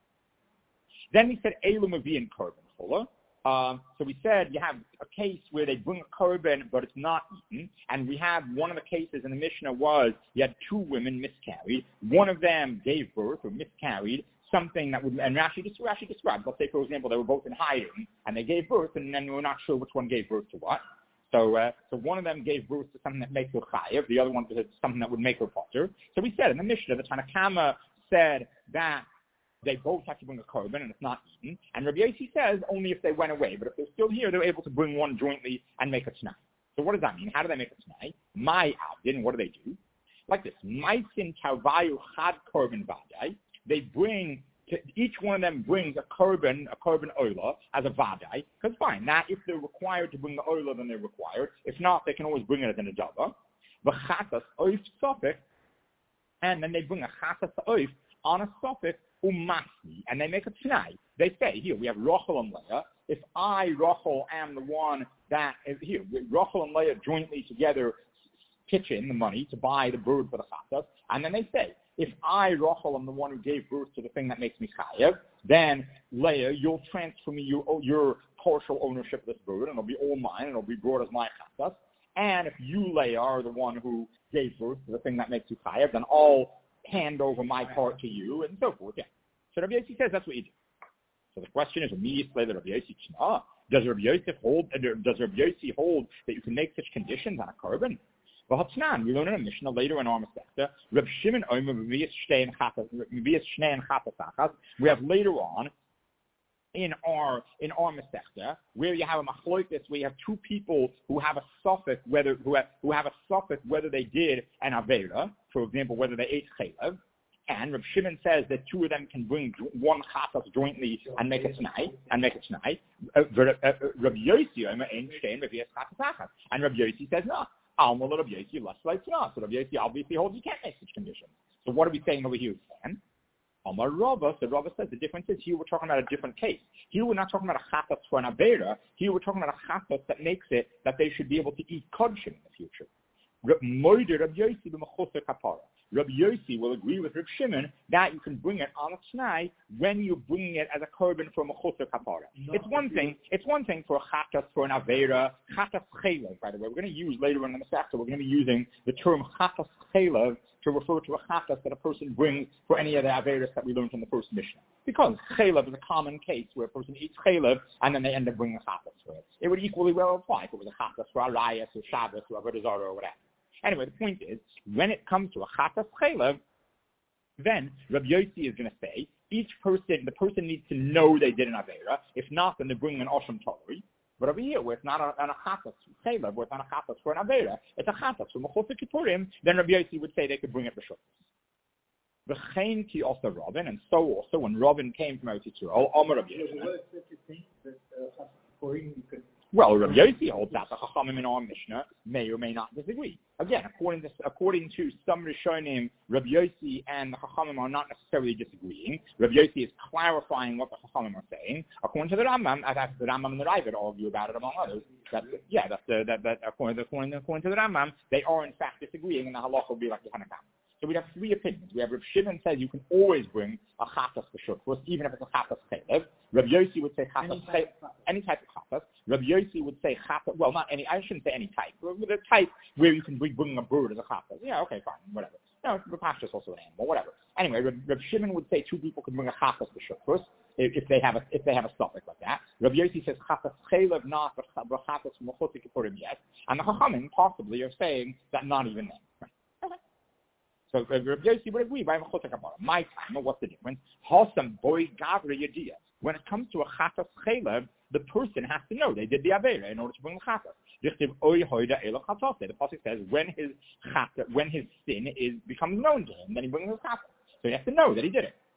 Then we said Elu Mavi and Korban Chola. So we said you have a case where they bring a korban, but it's not eaten. And we have one of the cases in the Mishnah was you had two women miscarried. One of them gave birth or miscarried something that would, and Rashi describes, let's say, for example, they were both in hiding, and they gave birth, and then we're not sure which one gave birth to what. So one of them gave birth to something that makes her chayav, the other one to something that would make her potter. So we said in the Mishnah, the Tanakama said that they both have to bring a korban, and it's not eaten. And Rabbi Yossi says only if they went away, but if they're still here, they're able to bring one jointly and make a t'nai. So what does that mean? How do they make a t'nai? My avdin, what do? Like this. Maisin tavayu chad korban vadai. They bring, each one of them brings a korban oila as a vadai, because fine, that if they're required to bring the oila, then they're required. If not, they can always bring it as an adava. V'chatas oif sofik, and then they bring a chatas oif on a sofik umasni, and they make a t'nai. They say, here, we have Rachel and Leah. If I, Rachel, am the one that, here, Rachel and Leah jointly together pitch in the money to buy the bird for the chatas, and then they say, if I, Rachel, am the one who gave birth to the thing that makes me chayav, then Leah, you'll transfer me your partial ownership of this bird, and it'll be all mine, and it'll be brought as my chatas. And if you, Leah, are the one who gave birth to the thing that makes you chayav, then I'll hand over my part to you, and so forth. Yeah. So Rabbi Yossi says that's what you do. So the question is, immediately, Rabbi Yossi, does Rabbi Yossi hold that you can make such conditions on a korban? We learn in a Mishnah later in our Masechta, Reb Shimon Omer Mevias Shnei and Chatas. We have later on in our Masechta where you have a machlokas, where you have two people who have a suffix whether they did an avera, for example, whether they ate chaylev. And Reb Shimon says that two of them can bring one chatas jointly and make a t'nai. Reb Yossi Omer Ein Shnei Mevias Chatas. And Reb Yossi says no. So Rabbi Yossi obviously holds you can't make such conditions. So what are we saying over here, Stan? Amar Rava, so Rava says the difference is here we're talking about a different case. Here we're not talking about a chatas for an avera. Here we're talking about a chatas that makes it that they should be able to eat kodshim in the future. Rabbi Yossi will agree with Reb Shimon that you can bring it on a t'nai when you're bringing it as a korban from a chutzah kapara. It's one thing for a chatas, for an avera, chatas chaylev, by the way. We're going to use later in the Masechta, we're going to be using the term chatas chaylev to refer to a chatas that a person brings for any of the averas that we learned from the first Mishnah. Because chaylev is a common case where a person eats chaylev and then they end up bringing a chatas for it. It would equally well apply if it was a chatas for arayas or Shabbos or avodah zarah or whatever. Anyway, the point is, when it comes to a chatas chaylev, then Rabbi Yossi is going to say, the person needs to know they did an avera. If not, then they're bringing an osham tolri. But over here, where it's not a chatas chaylev, where it's not a chatas for an avera, it's a chatas for mechusar kippurim, then Rabbi Yossi would say they could bring it b'shus. V'chein ki also Robin, and so also when Robin came from Eretz Yisrael, Amar Rabbi Yossi. Well, Rabbi Yossi holds that the Chachamim in our Mishnah may or may not disagree. Again, according to some Rishonim, Rabbi Yossi and the Chachamim are not necessarily disagreeing. Rabbi Yossi is clarifying what the Chachamim are saying. According to the Rambam, the Rambam and the Ravid argue about it among others. According to the Rambam, they are in fact disagreeing, and the halacha will be like the Hanakam. So we have three opinions. We have Reb Shimon says you can always bring a chatas for shutfus, even if it's a chatas chaylev. Rabbi Yossi would say chatas any type of chatas. Rabbi Yossi would say chatas, well, not any, I shouldn't say any type, but a type where you can bring a bird as a chatas. Yeah, okay, fine, whatever. No, the pasture is also an animal, whatever. Anyway, Reb Shimon would say two people can bring a chatas for shutfus if they have a suffix like that. Rabbi Yossi says chatas chaylev not, but chatas mechusar kippurim yes. And the Chachamim possibly are saying that not even then. Right. So Rabbi Yossi would agree by Mechusar Kapara. My time, what's the difference? Hasam boy gavra yediyah. when it comes to a chatas chelev, the person has to know they did the avera in order to bring the chatas. The pasuk says when his sin becomes known to him, then he brings his chatas. So he has to know that he did it.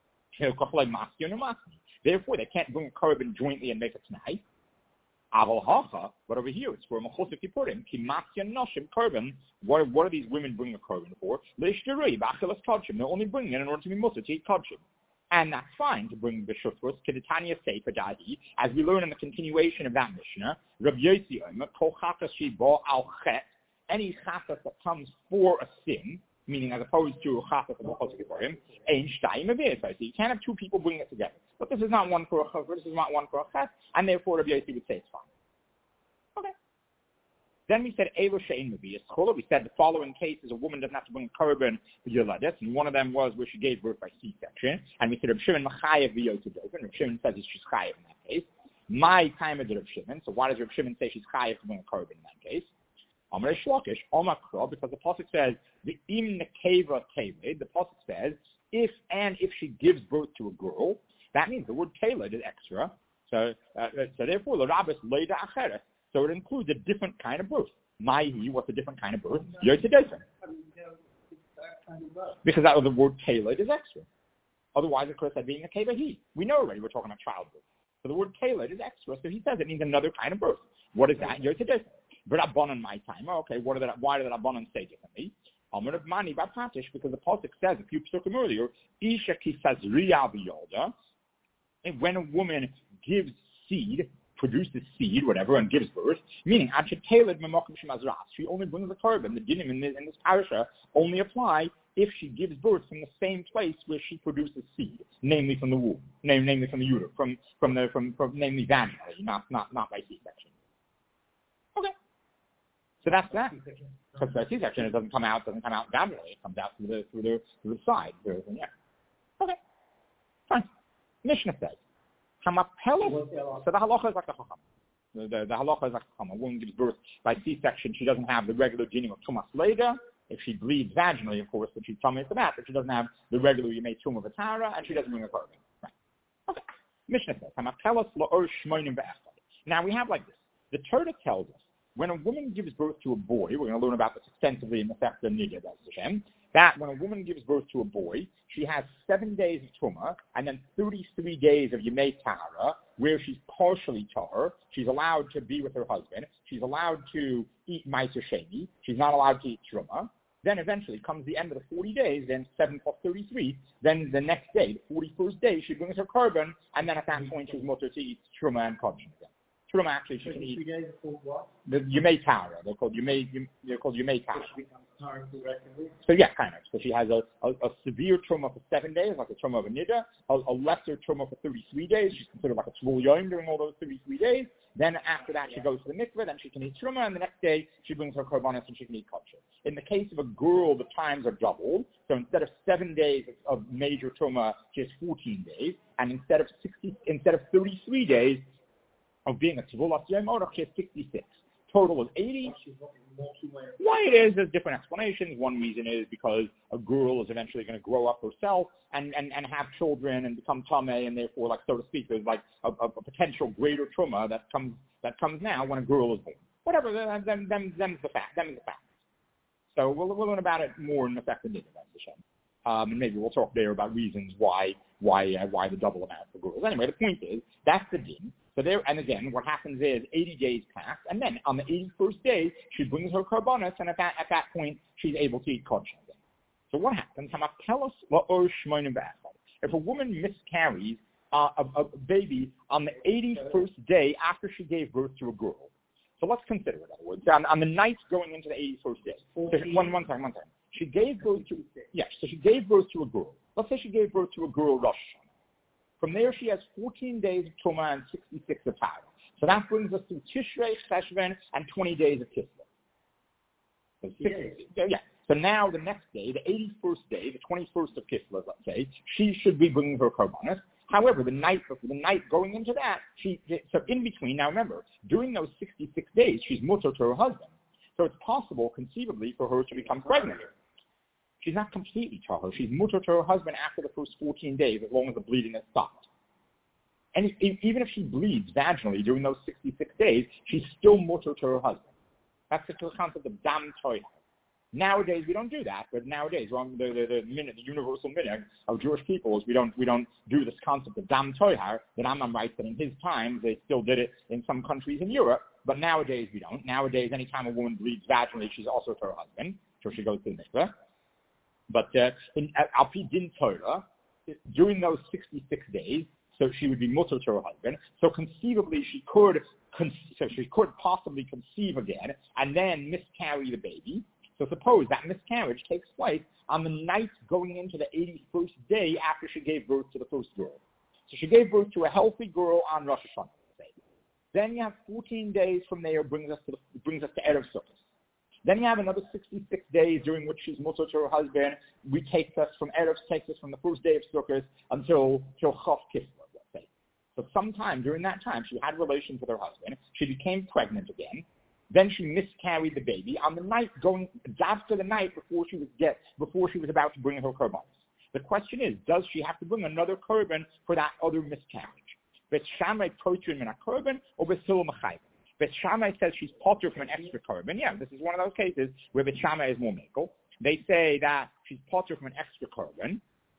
Therefore, they can't bring a korban jointly and make a tnai. But over here, it's for Mechusik Kippurim. Kimasya Noshim korban. What are these women bringing a korban for? Leishterui b'achelas kodshim. They're only bringing it in order to be mutter to eat kodshim. And that's fine to bring the shutfus, Keditanya Sefer Dahi, as we learn in the continuation of that Mishnah. Rabbi Yossi Omer, Kol chatas sheba al chet, any chatas that comes for a sin, meaning as opposed to a chatas of Mechusik Kippurim, ein shtayim avir. So you can't have two people bringing it together. But this is not one for a chaver, this is not one for a chet, and therefore Rabbi Yossi would say it's fine. Okay. Then we said Elo she'ein meviyas chula. We said the following cases: a woman doesn't have to bring a korban yeladet, and one of them was where she gave birth by C-section. And we said Reb Shimon machayev v'yotedofen. Reb Shimon says she's chayev in that case. My time is Reb Shimon. So why does Reb Shimon say she's chayev to bring a korban in that case? Amar Shlokish Omakro, because the pasuk says the im nekeva teved. The pasuk says if she gives birth to a girl, that means the word teved is extra. So therefore the rabbis leida acheret. So it includes a different kind of birth. Maihi, what's a different kind of birth? Yotedofen. Because that was the word tailored is extra. Otherwise, of course, that being a kevahi. We know already we're talking about childbirth. So the word tailored is extra. So he says it means another kind of birth. What is that? Yotedofen. But Rabbanon my time. Okay, why did the Rabbanon say differently? Amar of Mani Bapatish, because the pasuk says a few psukim earlier, Isha kisazriya v'yolda, and when a woman gives seed, produces seed, whatever, and gives birth, meaning she only brings the korban. The dinim in this parasha only apply if she gives birth from the same place where she produces seed, namely from the womb, namely from the uterus, from namely vaginally, not by C-section. Okay, so that's that. Because by C-section, it doesn't come out vaginally; it comes out through the side. Yeah. Okay, fine. Mishnah says. So the halacha is like a chacham. The halacha is like a chacham. A woman gives birth by C-section. She doesn't have the regular dinim of tumas lega. If she bleeds vaginally, of course, but she's tummy to that. But she doesn't have the regular yemei tum of a tara, and she doesn't bring a korban. Right. Okay. Mishnah says, now we have like this. The Torah tells us when a woman gives birth to a boy, we're going to learn about this extensively in the Sefta Nidya, that when a woman gives birth to a boy, she has 7 days of Truma and then 33 days of Yemei Tahara, where she's partially Tahar. She's allowed to be with her husband. She's allowed to eat Meiser Sheni. She's not allowed to eat Truma. Then eventually comes the end of the 40 days, then 7 plus 33. Then the next day, the 41st day, she brings her korban, and then at that point she's mutter to eat Truma and Kodshim again. Truma actually she can eat the Yemei Tahara. They're called Yemei Tahara. So yeah, kind of. So she has a severe trauma for 7 days, like a trauma of a nida, a lesser trauma for 33 days. She's considered like a tvul yom during all those 33 days. Then after that, she goes to the mikveh, then she can eat trauma, and the next day she brings her korbanos and she can eat kosher. In the case of a girl, the times are doubled. So instead of 7 days of major trauma, she has 14 days, and instead of 33 days of being a tvulas yom orach, she has 66. Total of 80. Why it is, there's different explanations. One reason is because a girl is eventually going to grow up herself and have children and become tameh, and therefore, like so to speak, there's like a potential greater trauma that comes now when a girl is born. Whatever, them's the fact. So we'll learn about it more in the fact of and maybe we'll talk there about reasons why the double amount for girls. Anyway, the point is that's the din. So there, and again, what happens is 80 days pass, and then on the 81st day, she brings her korbanos, and at that point, she's able to eat kodshim again. So what happens? If a woman miscarries a baby on the 81st day after she gave birth to a girl, so let's consider it. In other words, on the night going into the 81st day. So one second. She gave birth to so she gave birth to a girl. Let's say she gave birth to a girl Rosh Hashanah. From there, she has 14 days of Truma and 66 of Tara. So that brings us to Tishrei, Cheshvan, and 20 days of Kislev. So now the next day, the 81st day, the 21st of Kislev, let's say, she should be bringing her korbanos. However, the night going into that, so in between, now remember, during those 66 days, she's mutter to her husband. So it's possible, conceivably, for her to become pregnant. She's not completely tahor. She's mutter to her husband after the first 14 days, as long as the bleeding has stopped. And even if she bleeds vaginally during those 66 days, she's still mutter to her husband. That's the concept of dam toiha. Nowadays we don't do that, but nowadays the universal minhag of Jewish people is we don't do this concept of dam toihar. The Rambam writes that in his time they still did it in some countries in Europe, but nowadays we don't. Nowadays, anytime a woman bleeds vaginally, she's also to her husband, so she goes to the mikveh. But in Al Pi Din Torah, during those 66 days, so she would be mutter to her husband. So conceivably, she could possibly conceive again and then miscarry the baby. So suppose that miscarriage takes place on the night going into the 81st day after she gave birth to the first girl. So she gave birth to a healthy girl on Rosh Hashanah, let's say. Then you have 14 days from there brings us to Erev Sukkot. Then you have another 66 days during which she's mutter to her husband. Takes us from the first day of Sukkot until Chof Kislev, let's say. So sometime during that time, she had relations with her husband. She became pregnant again. Then she miscarried the baby on the night after the night before she was about to bring her korbanos. The question is, does she have to bring another korban for that other miscarriage? Bet Shammai protein min a korban or Bet Hillel mechayv? Bet Shammai says she's potter from an extra korban. Yeah, this is one of those cases where Bet Shammai is more mekel. They say that she's potter from an extra korban.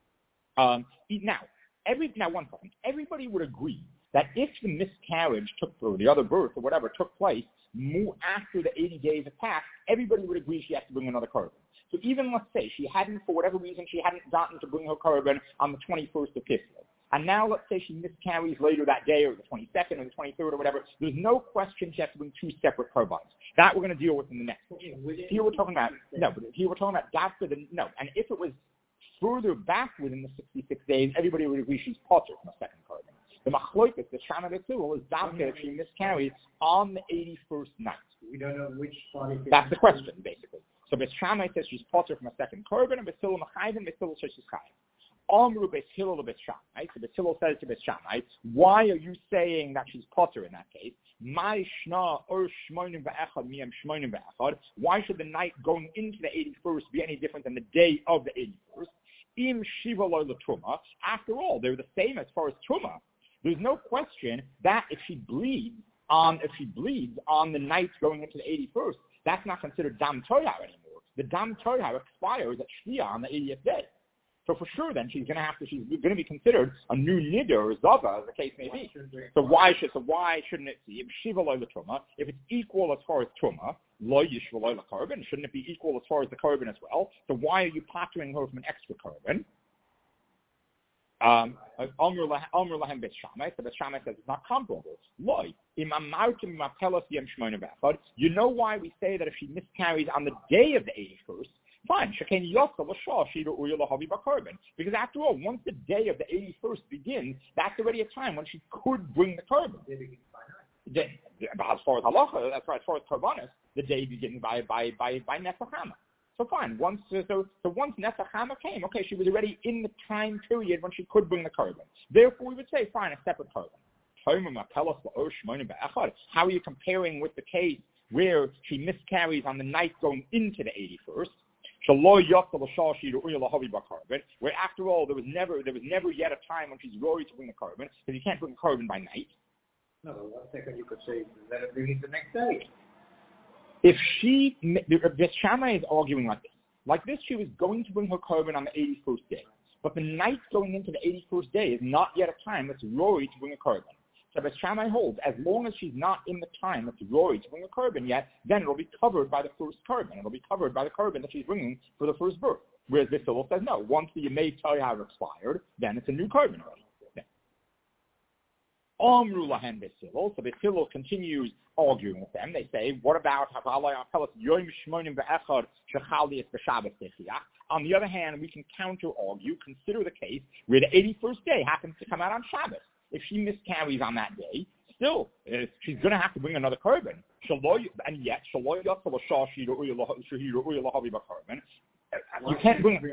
Now, one second. Everybody would agree that if the miscarriage or the other birth or whatever took place more after the 80 days have passed, everybody would agree she has to bring another korban. So even let's say for whatever reason, she hadn't gotten to bring her korban on the 21st of Kislev. And now let's say she miscarries later that day or the 22nd or the 23rd or whatever, there's no question she has to bring two separate korbans. That we're going to deal with in the next one. Here we're talking about, after and if it was further back within the 66 days, everybody would agree she's potter from a second korban. The machloikas, the Shana Betzil, is dafka if she miscarries on the 81st night. We don't know which body. That's the question, basically. So Beis Shammai says she's potter from a second korban, and Beis Hillel mechayv, and Beis Hillel says she's chayiv. Amru Beis Hillel to Beis Shammai. So Beis Hillel says to Beis Shammai, why are you saying that she's potter in that case? My shna or shmonim ve'echad miyam shmonim ve'echad. Why should the night going into the 81st be any different than the day of the 81st? Im shiva lo l'truma. After all, they're the same as far as truma. There's no question that if she bleeds on the night going into the 81st, that's not considered dam toyah anymore. The dam toyah expires at shliah on the 80th day. So for sure, then she's going to be considered a new niddah or zava, as the case may be. So why shouldn't it be shiva lo l'truma? If it's equal as far as truma, lo yishva lo l'korban, shouldn't it be equal as far as the korban as well? So why are you pottering her from an extra korban? Amr lahem Beis Shammai. So Beis Shammai says it's not comparable. You know why we say that if she miscarries on the day of the 81st, fine. Because after all, once the day of the 81st begins, that's already a time when she could bring the korban. As far as halacha, as far as korbanos, the day begins by Nesachama. So fine. Once Nesachama came, okay, she was already in the time period when she could bring the korban. Therefore, we would say, fine, a separate korban. How are you comparing with the case where she miscarries on the night going into the 81st? Where after all, there was never yet a time when she's ready to bring the korban, because you can't bring the korban by night. No, 1 second you could say, let her bring it the next day. If Beis Shammai is arguing like this, she was going to bring her korban on the 81st day, but the night going into the 81st day is not yet a time that's ready to bring a korban. So Beis Shammai holds, as long as she's not in the time that's ready to bring a korban yet, then it'll be covered by the first korban. It'll be covered by the korban that she's bringing for the first birth. Whereas Beis Hillel says no. Once the Yemei Torah have expired, then it's a new korban already. Amru lahem Beis Hillel. So Beis Hillel continues arguing with them. They say, what about on the other hand, we can counter-argue, consider the case where the 81st day happens to come out on Shabbos. If she miscarries on that day, still, she's going to have to bring another korban. And yet, you can't bring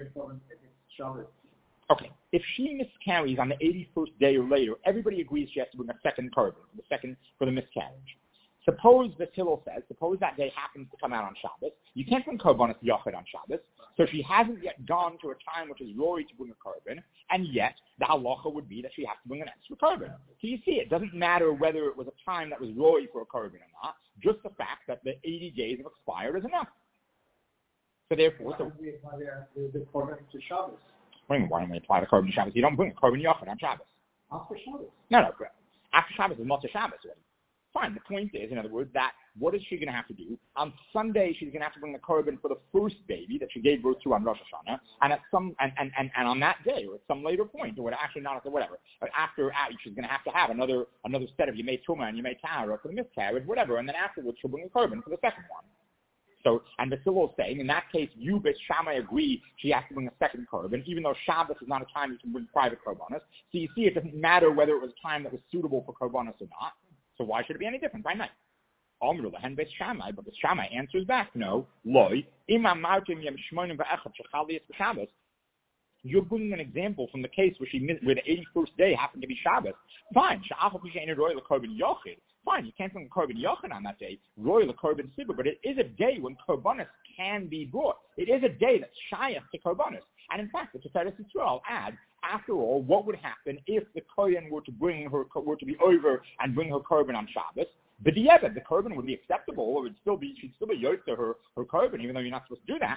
Okay, if she miscarries on the 81st day or later, everybody agrees she has to bring a second korban, for the miscarriage. Suppose the Hillel says, suppose that day happens to come out on Shabbos. You can't bring Korbanos Yochid on Shabbos. So she hasn't yet gone to a time which is Rory to bring a Korban, and yet the halacha would be that she has to bring an extra Korban. So you see, it doesn't matter whether it was a time that was Rory for a Korban or not, just the fact that the 80 days have expired is enough. So therefore, the Korban to Shabbos. Why don't we apply the Korban to Shabbos? You don't bring a Korban Yochid on Shabbos. After Shabbos? No. After Shabbos is Motzei Shabbos already. Fine. The point is, in other words, that what is she going to have to do? On Sunday, she's going to have to bring the korban for the first baby that she gave birth to on Rosh Hashanah, and at some and on that day or at some later point, or actually not at the whatever. After she's going to have another set of Yemei Tumah and Yemei Tahara for the miscarriage, whatever, and then afterwards she'll bring the korban for the second one. So, and Basil is saying, in that case, you, Beis Shammai, agree she has to bring a second korban, even though Shabbos is not a time you can bring private korbanos. So you see, it doesn't matter whether it was a time that was suitable for korbanos or not. So why should it be any different by night? Omru lehen Beis Shammai, but Beis Shammai answers back, no, loy, imam martim yem shmonim va'echad shechalias b'Shabbos. You're bringing an example from the case where where the 81st day happened to be Shabbos. Fine, sha'afal pishein roy lekorban yochid. Fine, you can't bring a korban yochid on that day, roy lekorban sibur, but it is a day when korbanos can be brought. It is a day that's shayach to korbanos. And in fact, the Tiferes Yisrael adds, after all, what would happen if the Kohen were to be over and bring her korban on Shabbos? But the korban would be acceptable, or she'd still be yoked to her korban, even though you're not supposed to do that.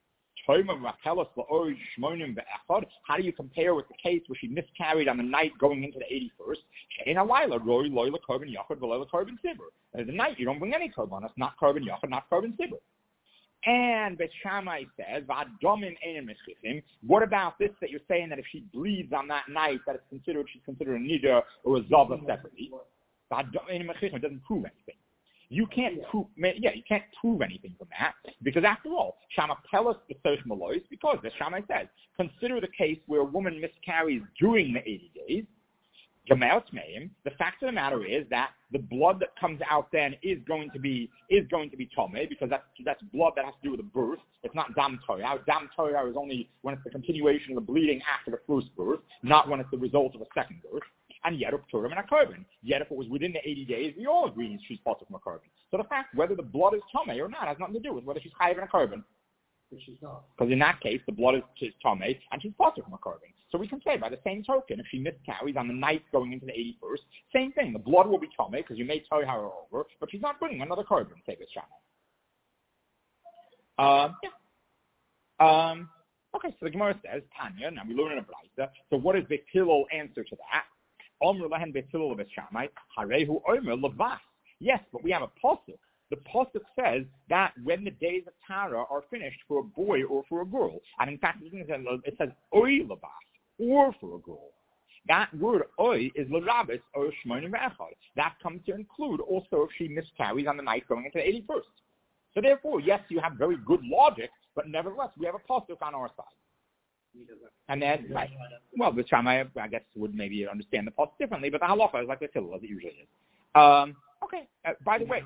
How do you compare with the case where she miscarried on the night going into the 81st? The night you don't bring any korbanos, not korban yachad, not korban sibur. And Beis Shammai says, what about this that you're saying that if she bleeds on that night, that she's considered a nida or a zava separately? It doesn't prove anything. You can't prove anything from that, because after all, Shama Pelas B'Soch Malois, because the Shammai says, consider the case where a woman miscarries during the 80 days. The fact of the matter is that the blood that comes out then is going to be tomei, because that's blood that has to do with the birth. It's not dam toya. Dam toya is only when it's the continuation of the bleeding after the first birth, not when it's the result of a second birth. And yet, Pturim and a korban. Yet, if it was within the 80 days, we all agree she's part of a korban. So the fact whether the blood is tomei or not has nothing to do with whether she's chayav in a korban. But she's not. Because in that case, the blood is tomei and she's part of a korban. So we can say, by the same token, if she miscarries on the night going into the 81st, same thing. The blood will be tomei because you may toy her over, but she's not bringing another korban. Say this, Shammai. Okay, so the Gemara says, Tanya, now we learn in a Braisa, so what is the Hillel answer to that? Yes, but we have a pasuk. The pasuk says that when the days of Tara are finished for a boy or for a girl, and in fact it says oy lavas, or for a girl. That word oy is l'rabis or shmonim ve'echad. That comes to include also if she miscarries on the night going into the 81st. So therefore, yes, you have very good logic, but nevertheless, we have a pasuk on our side. And then, right. Well, the Shammai, I guess, would maybe understand the pasuk differently, but the halacha is like the Hillel, as it usually is. Okay. By the way,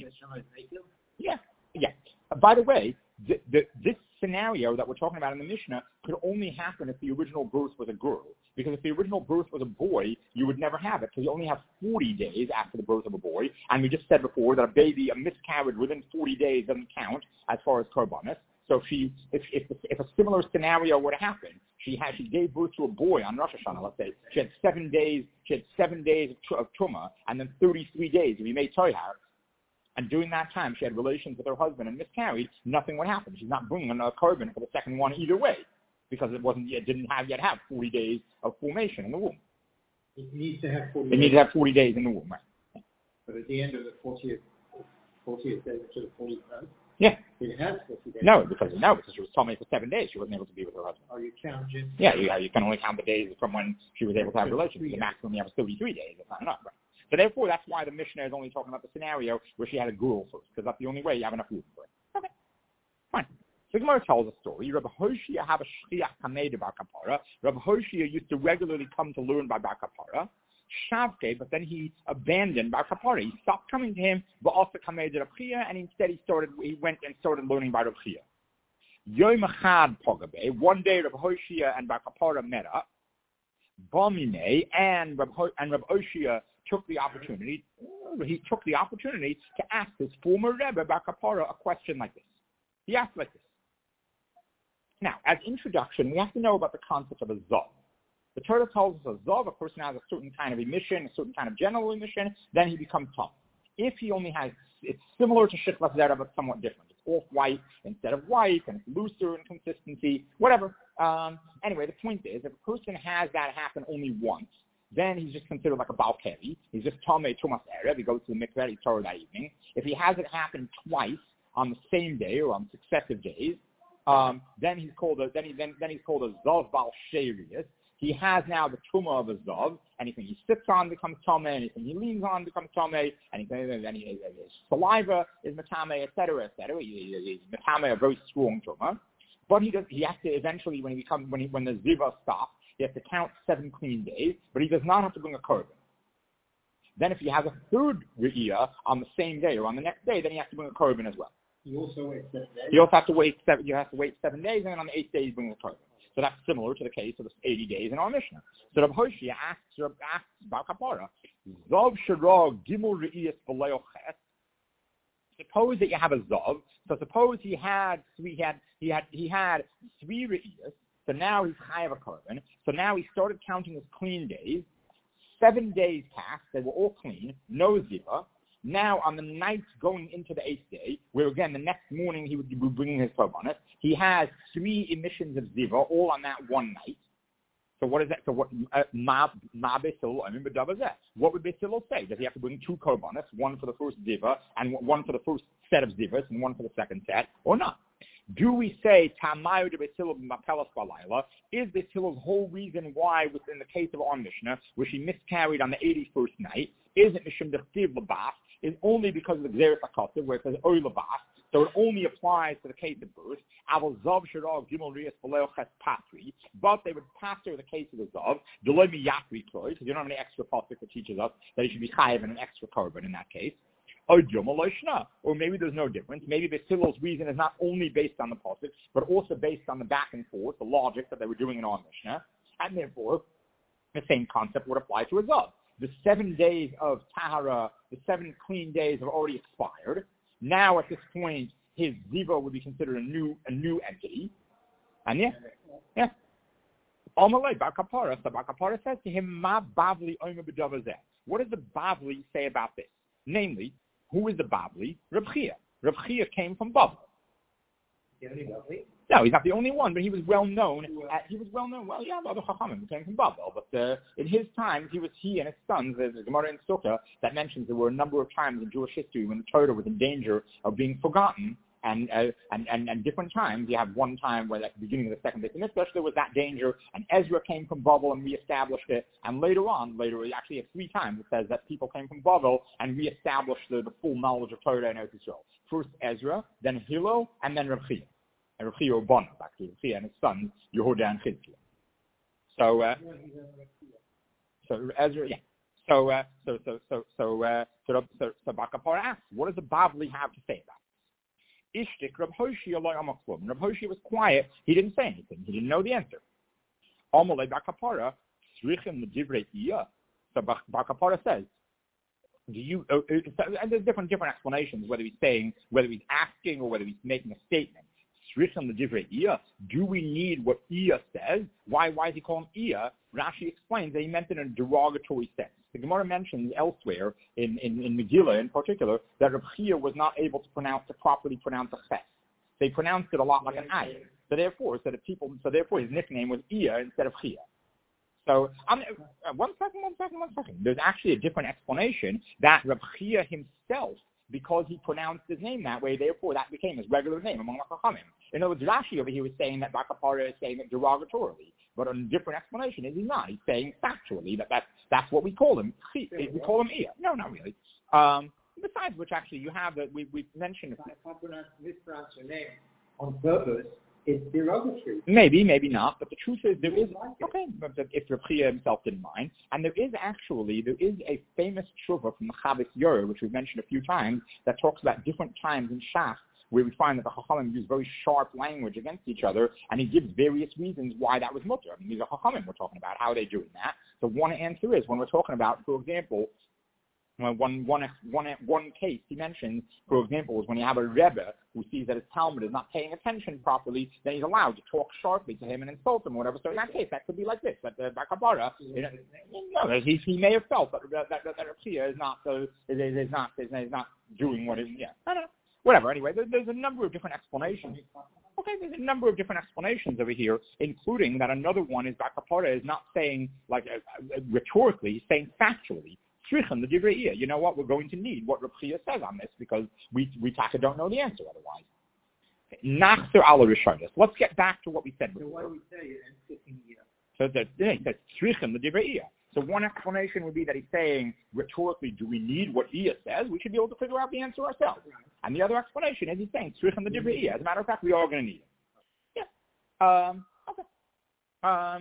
yeah. By the way, this scenario that we're talking about in the Mishnah could only happen if the original birth was a girl. Because if the original birth was a boy, you would never have it. So you only have 40 days after the birth of a boy. And we just said before that a miscarriage within 40 days doesn't count as far as korbanos. So if a similar scenario were to happen, she gave birth to a boy on Rosh Hashanah, let's say, she had 7 days of Tumah, and then 33 days of Yemei Tohar, and during that time she had relations with her husband and miscarried, nothing would happen. She's not bringing another korban for the second one either way, because it didn't yet have 40 days of formation in the womb. It needs to have 40 days. It needs to have 40 days in the womb, right? But at the end of the 40th day to the 41st, yeah. It has 40 days. No, because she was tomei for 7 days. She wasn't able to be with her husband. Oh, you count just... Yeah, you can only count the days from when she was able to have relations. The maximum you have is 33 days. That's not enough, right? So therefore, that's why the Mishnah is only talking about the scenario where she had a girl first, because that's the only way you have enough room for it. Okay, fine. So Gemara tells a story. Rabbi Hoshia had a shchiach kamei bar kapara. Rabbi Hoshia used to regularly come to learn by bar kapara. Shavke, but then he abandoned Bar Kapara. He stopped coming to him, but also Kamei de Rav Chia, and instead he went and started learning by Rav Chia. Yom Echad Pogabe, one day Rav Hoshia and Bar Kapara met up. Bamine, and Rav Hoshia took the opportunity. he took the opportunity to ask his former Rebbe, Bar Kapara, a question like this. He asked like this. Now, as introduction, we have to know about the concept of a Zav. The Torah tells us a Zav, a person has a certain kind of emission, a certain kind of general emission, then he becomes Tom. If he only has, it's similar to Shiklas Zera, but somewhat different. It's off-white instead of white, and it's looser in consistency, whatever. Anyway, the point is, if a person has that happen only once, then he's just considered like a Balkevi. He's just Tomei Tumas Erev. He goes to the mikveh Torah that evening. If he has it happen twice on the same day or on successive days, then he's called a Zav Bal Sherius. He has now the Tumah of a Zav. Anything he sits on becomes Tomei. Anything he leans on becomes Tomei. His saliva is Matame, etc., etc. He's Matame, a very strong Tumah. But he has to eventually, when the Ziva stops, he has to count 7 clean days, but he does not have to bring a korban. Then if he has a third Re'iyah on the same day or on the next day, then he has to bring a korban as well. You also wait 7 days? You also have to wait 7 days, and then on the 8th day you bring a korban. So that's similar to the case of the 80 days in our Mishnah. So Rav Hoshia asks Bar Kapara, Zav Shara Gimel Re'iyas V'Leo Ches. Suppose that you have a Zav. So suppose he had 3 Re'iyas. So now he's chayav a korban. So now he started counting his clean days. 7 days passed. They were all clean. No ziva. Now on the night going into the 8th day, where again the next morning he would be bringing his korbanos, he has 3 emissions of ziva all on that one night. So what is that? So what ma besil? I remember Davazeh. What would Besil say? Does he have to bring 2 korbanos, one for the first ziva and one for the first set of zivas and one for the second set, or not? Do we say Tamayu de Besil Mapelas Balayla? Is Besil's whole reason why, within the case of our Mishnah, where she miscarried on the 81st night, isn't Mishum Dechtiv Labas, is only because of the Xeris HaKosev, where it says Oy Labas, so it only applies to the case of birth. Aval Zav Shara Gimel Rias Baleo Ches Patri, but they would pass over the case of the Zav, Deloy Mi Yakri Kloy, because you don't have any extra pasuk that teaches us that he should be chayav in an extra korban in that case. Or maybe there's no difference. Maybe Basil's reason is not only based on the pasuk, but also based on the back and forth, the logic that they were doing in our Mishnah, and therefore the same concept would apply to a Zav. The 7 days of Tahara, the 7 clean days have already expired. Now at this point, his Ziva would be considered a new entity. And yeah. Amalei Bar Kapara. So Bar Kapara says to him, Ma Bavli Omer B'Davazeh. What does the Bavli say about this? Namely, who is the Bavli? Reb Chia. Reb Chia came from Bavel. The only Bavli? No, he's not the only one, but he was well known. Well, yeah, other Chachamim came from Bavel, but in his time, he and his sons. There's a Gemara in Sukkah that mentions there were a number of times in Jewish history when the Torah was in danger of being forgotten, and different times. You have one time where at the beginning of the second Beit HaMikdash there was that danger, and Ezra came from Bavel and reestablished it, and later actually 3 times it says that people came from Bavel and reestablished the full knowledge of Torah in Eretz Yisrael. First Ezra, then Hillel, and then Reb Chia. And Reb Chia Urbana, actually, Reb Chia and his sons, Yehuda and Chizkiah. So Ezra, yeah. So Bar Kapara asks, what does the Bavli have to say about it? Ishtik Reb Hoshia Lo Amaklum. Reb Hoshia was quiet. He didn't say anything. He didn't know the answer. Amalei Bar Kapara Tzrichim L'Divrei Iyah. So Bar Kapara says, and there's different explanations, whether he's asking or whether he's making a statement. Do we need what Iyah says? Why is he calling Iyah? Rashi explains that he meant it in a derogatory sense. The Gemara mentions elsewhere in Megillah in particular that Reb Chia was not able to properly pronounce a ches. They pronounced it a lot like an ayin. So therefore his nickname was Iyah instead of Chia. So one second. There's actually a different explanation that Reb Chia himself, because he pronounced his name that way, therefore that became his regular name among the Chachamim. In other words, Rashi over here was saying that Bar Kapara is saying it derogatorily, but a different explanation is he's not. He's saying factually that's what we call him. We call him Iyah. No, not really. Besides which, actually, you have that we mentioned. If I mispronounce your name on purpose, it's derogatory. Maybe not, but the truth is there is okay. But if Reb Chia himself didn't mind, and there is a famous tshuva from the Chavis Yer, which we've mentioned a few times, that talks about different times in Shas where we find that the Chachamim use very sharp language against each other, and he gives various reasons why that was mutter. I mean, these are Chachamim we're talking about. How are they doing that? So one answer is when we're talking about, for example, One case he mentions, for example, is when you have a Rebbe who sees that his Talmud is not paying attention properly, then he's allowed to talk sharply to him and insult him or whatever. So in that case, that could be like this. But the Bakabara, he may have felt that Raphia is not doing what is, I don't know. Whatever. Anyway, there's a number of different explanations. Okay, there's a number of different explanations over here, including that another one is Bakapara is not saying, rhetorically, saying factually, Tzrichen the Divrei. You know what? We're going to need what Reb Chia says on this because we Taka don't know the answer otherwise. Nachzer ala Rishonis. Let's get back to what we said before. So why do we say it in 15 years? So that's Tzrichen the Divrei. So one explanation would be that he's saying rhetorically, do we need what Iya says? We should be able to figure out the answer ourselves. Right. And the other explanation is he's saying Tzrichen the Divrei. As a matter of fact, we are going to need it. Yeah. Okay.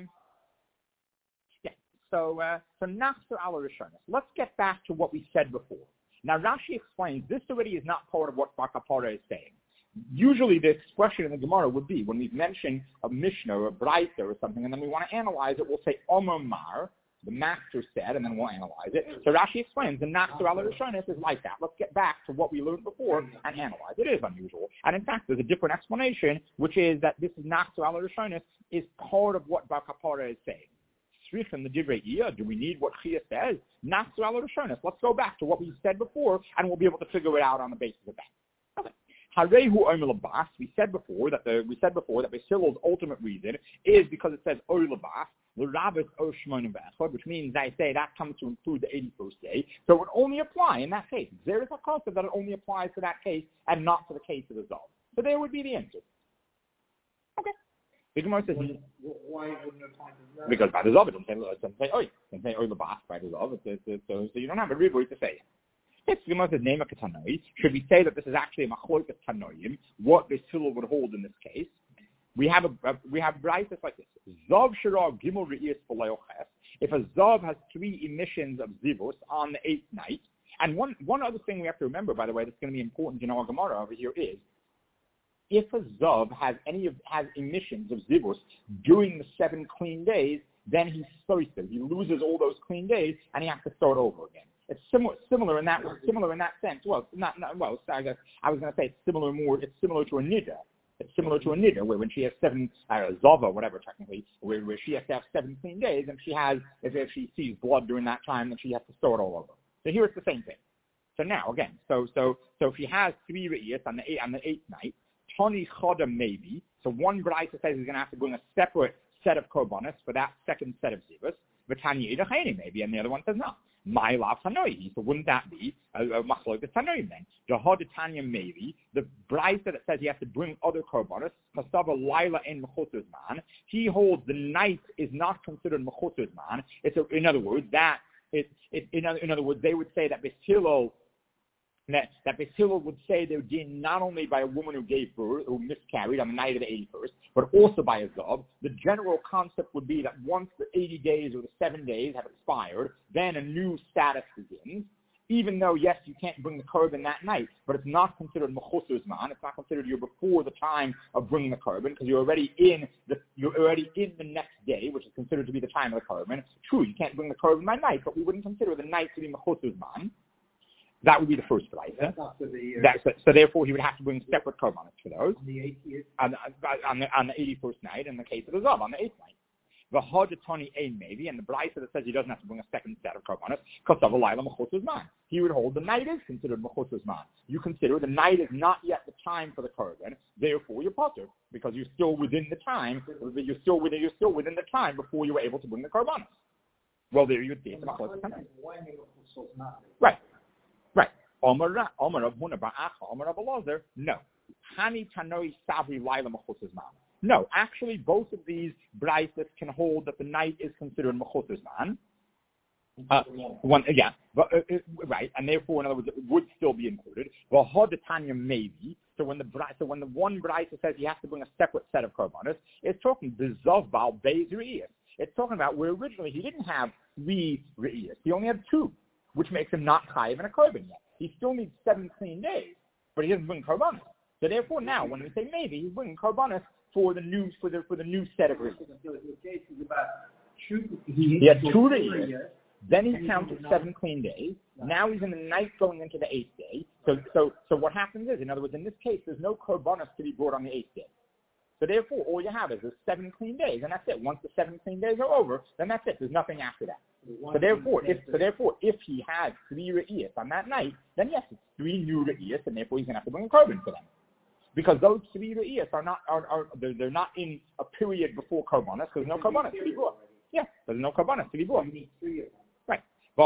So Nachzer ala Rishonis. Let's get back to what we said before. Now Rashi explains this already is not part of what Bakapara is saying. Usually the expression in the Gemara would be when we've mentioned a Mishnah or a Braisa or something, and then we want to analyze it, we'll say Omer Mar, the master said, and then we'll analyze it. So Rashi explains the Nachzer ala Rishonis is like that. Let's get back to what we learned before and analyze. It is unusual. And in fact, there's a different explanation, which is that this is Nachzer ala Rishonis is part of what Bakapara is saying. Tzrichen the Divrei Iya, do we need what Chia says? Nachzer ala Rishonis. Let's go back to what we said before, and we'll be able to figure it out on the basis of that. Okay. Harehu Omer Labas. We said before that Basil's ultimate reason is because it says Omer Labas, the Rabbis O Shmonim V'Echad, which means I say that comes to include the 81st day. So it would only apply in that case. There is a concept that it only applies to that case and not to the case of the Zov. So there would be the answer. Okay. The Gemara says, why wouldn't it apply to that? Because by the Zov, it doesn't say Oy. It doesn't say Oy Labas by the Zov. So you don't have a river to say it. If the Gemara says Nema Katanoi, should we say that this is actually a Machlokas Tanoim, what the Hillel would hold in this case? We have Braitas like this. Zav Shira Gimel Re'is B'Leoches. If a Zav has 3 emissions of Zivus on the 8th night, and one other thing we have to remember, by the way, that's going to be important in our Gemara over here is, if a Zav has emissions of Zivus during the 7 clean days, then he's thirsty. He loses all those clean days, and he has to start over again. It's similar in that sense. Well, I was going to say it's similar to a nida. It's similar to a nida, where when she has 7 zava, whatever technically, where she has to have 7 clean days, and if she sees blood during that time, then she has to start all over. So here it's the same thing. So now again, so if she has 3 re'iyas on the 8th night, Tani Choda maybe. So one Braisa says he's going to have to bring a separate set of korbanos for that second set of zivus. But Tanya Idacheni maybe, and the other one says no. My lav Hanoi. So wouldn't that be a machlokas Hanoi then? Jahad Tanya maybe the Braisa that says he has to bring other korbanos. Kasava Laila in Mechutz man. He holds the night is not considered Mechutz man. In other words, they would say that Bishilo. That Bishilo would say they're done not only by a woman who gave birth, who miscarried on the night of the 81st, but also by a Zav. The general concept would be that once the 80 days or the 7 days have expired, then a new status begins. Even though, yes, you can't bring the korban that night, but it's not considered mechutz man. It's not considered you're before the time of bringing the korban because you're already in the next day, which is considered to be the time of the korban. True, you can't bring the korban by night, but we wouldn't consider the night to be mechutz man. That would be the first Braisa. So therefore, he would have to bring separate korbanos for those. On the 81st night, in the case of the Zav, on the 8th night. The Hodetoni Ein maybe, and the Braisa that says he doesn't have to bring a second set of korbanos, Kosav Alayla Mechutz man. He would hold the night is considered Mechutz man. You consider the night is not yet the time for the korban, therefore you're potter, because you're still within the time. You're still within the time before you were able to bring the korbanos. Well, there you would see it's Mechutz man. Right. Omer of Huna Ba'acha, Omer of Elazar, no. Hani Tanoi Savri Laila Mechutz man. No, actually, both of these Braisas can hold that the night is considered Mechutz man. Right, and therefore, in other words, it would still be included. V'hodetanya maybe. So when the one Braisa says you have to bring a separate set of korbanos, it's talking b'zav bal beis re'iyas. It's talking about where originally he didn't have 3 re'iyas. He only had 2, which makes him not chayiv in a korban yet. He still needs 7 clean days, but he doesn't bring korbanos. So therefore, now when we say maybe, he's bringing korbanos for the new set of reasons. He had 2 re'iyas. Then he counted 7 clean days. Now he's in the night going into the 8th day. So what happens is, in other words, in this case, there's no korbanos to be brought on the 8th day. So therefore, all you have is 7 clean days, and that's it. Once the 7 clean days are over, then that's it. There's nothing after that. So therefore, if he had 3 re'iyos on that night, then yes, it's 3 new re'iyos, and therefore he's going to have to bring a korban for them. Because those 3 re'iyos they're not in a period before korbanos, because there's no korbanos to be brought. Yeah, there's no korbanos to be brought. Right.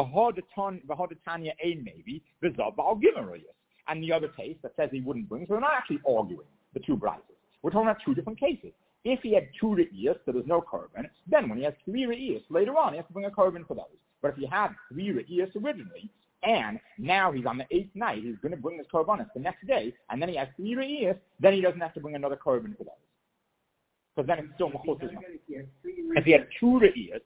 V'hodatanya ein maybe v'zav ba'al gimel re'iyos. And the other case that says he wouldn't bring, so we're not actually arguing the two brises. We're talking about 2 different cases. If he had 2 re'iyos, so there's no korban, then when he has 3 re'iyos, later on he has to bring a korban for those. But if he had 3 re'iyos originally, and now he's on the 8th night, he's going to bring his korbanos the next day, and then he has 3 re'iyos, then he doesn't have to bring another korban for those. Because then it's still mechutz. If he had 2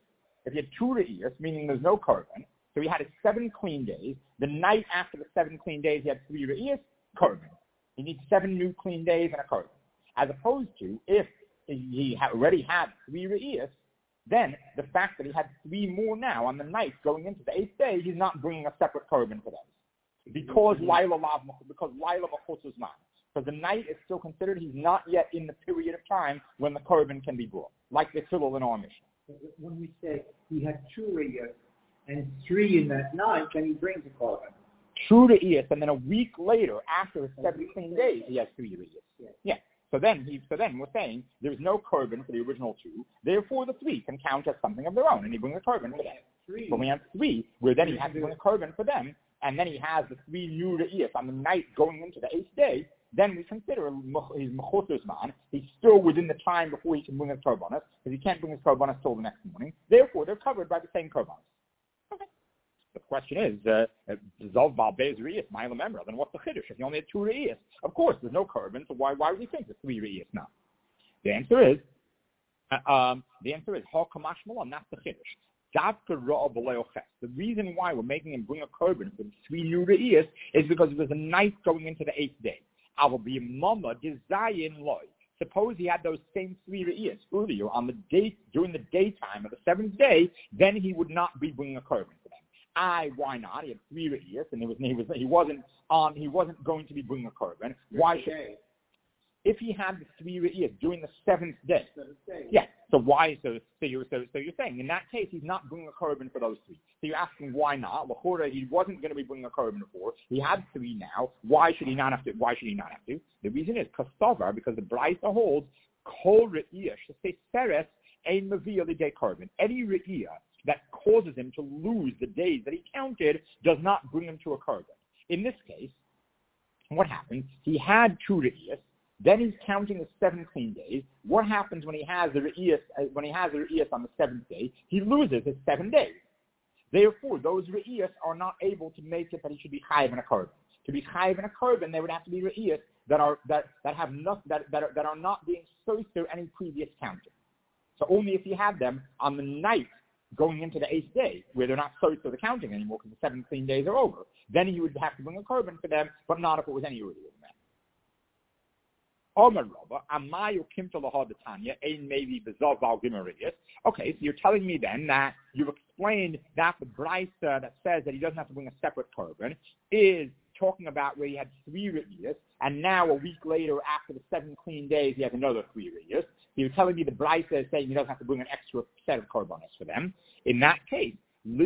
re'iyos, meaning there's no korban, so he had his 7 clean days, the night after the 7 clean days he had 3 re'iyos, korban. He needs 7 new clean days and a korban. As opposed to, if he already had 3 re'iyos, then the fact that he had 3 more now on the night going into the 8th day, he's not bringing a separate korban for those. Because Laila Machutz Man. Because the night is still considered, he's not yet in the period of time when the korban can be brought, like the Hillel in our Mishnah. When we say he had 2 re'iyos and 3 in that night, then he brings a korban. 2 re'iyos, and then a week later, after his 7 clean days, he has 3 re'iyos. Yeah. So then we're saying there's no korban for the original 2. Therefore, the 3 can count as something of their own, and he brings a korban for them. But we have 3, where then he has to bring a korban for them, and then he has the 3 new re'iyos on the night going into the 8th day. Then we consider his mechutz man. He's still within the time before he can bring his korbanos, because he can't bring his korbanos till the next morning. Therefore, they're covered by the same korbanos. Okay. The question is, Zav Bal Beis Re'iyos, Ma'ila Memra, then what's the chiddush? If you only had 2 re'iyos, of course, there's no korban, so why would we think there's 3 re'iyos now? The answer is, Ha'kamash Malam, that's the chiddush. The reason why we're making him bring a korban for the 3 new re'iyos is because it was a night going into the 8th day. Suppose he had those same 3 re'iyos earlier on the date during the daytime of the 7th day, then he would not be bringing a korban for them. Why not? He had 3 re'iyos, and he wasn't going to be bringing a korban. Why should? If he had the 3 re'iyos during the 7th day, yeah. So why? So you're saying in that case he's not bringing a korban for those 3. So you're asking why not? L'chora, he wasn't going to be bringing a korban before. He had 3 now. Why should he not have to? The reason is kastavar, because the Brisa holds kol re'iyah shesei seres ein mavia l'day korban. Any re'iyah that causes him to lose the days that he counted does not bring him to a korban. In this case, what happens? He had 2 re'iyos. Then he's counting the 7 clean days. What happens when he has the re'iyos? When he has the re'iyos on the 7th day, he loses his 7 days. Therefore, those re'iyos are not able to make it that he should be chayiv in a korban. To be chayiv in a korban, there would have to be re'iyos that are not being soser any previous counting. So only if you have them on the night going into the 8th day, where they're not soser the counting anymore because the 7 clean days are over, then he would have to bring a korban for them, but not if it was any earlier than that. Okay, so you're telling me then that you've explained that the Brisa that says that he doesn't have to bring a separate korban is talking about where he had 3 re'iyos, and now a week later, after the 7 clean days, he has another 3 re'iyos. So you're telling me the Brisa is saying he doesn't have to bring an extra set of korbanos for them. In that case, in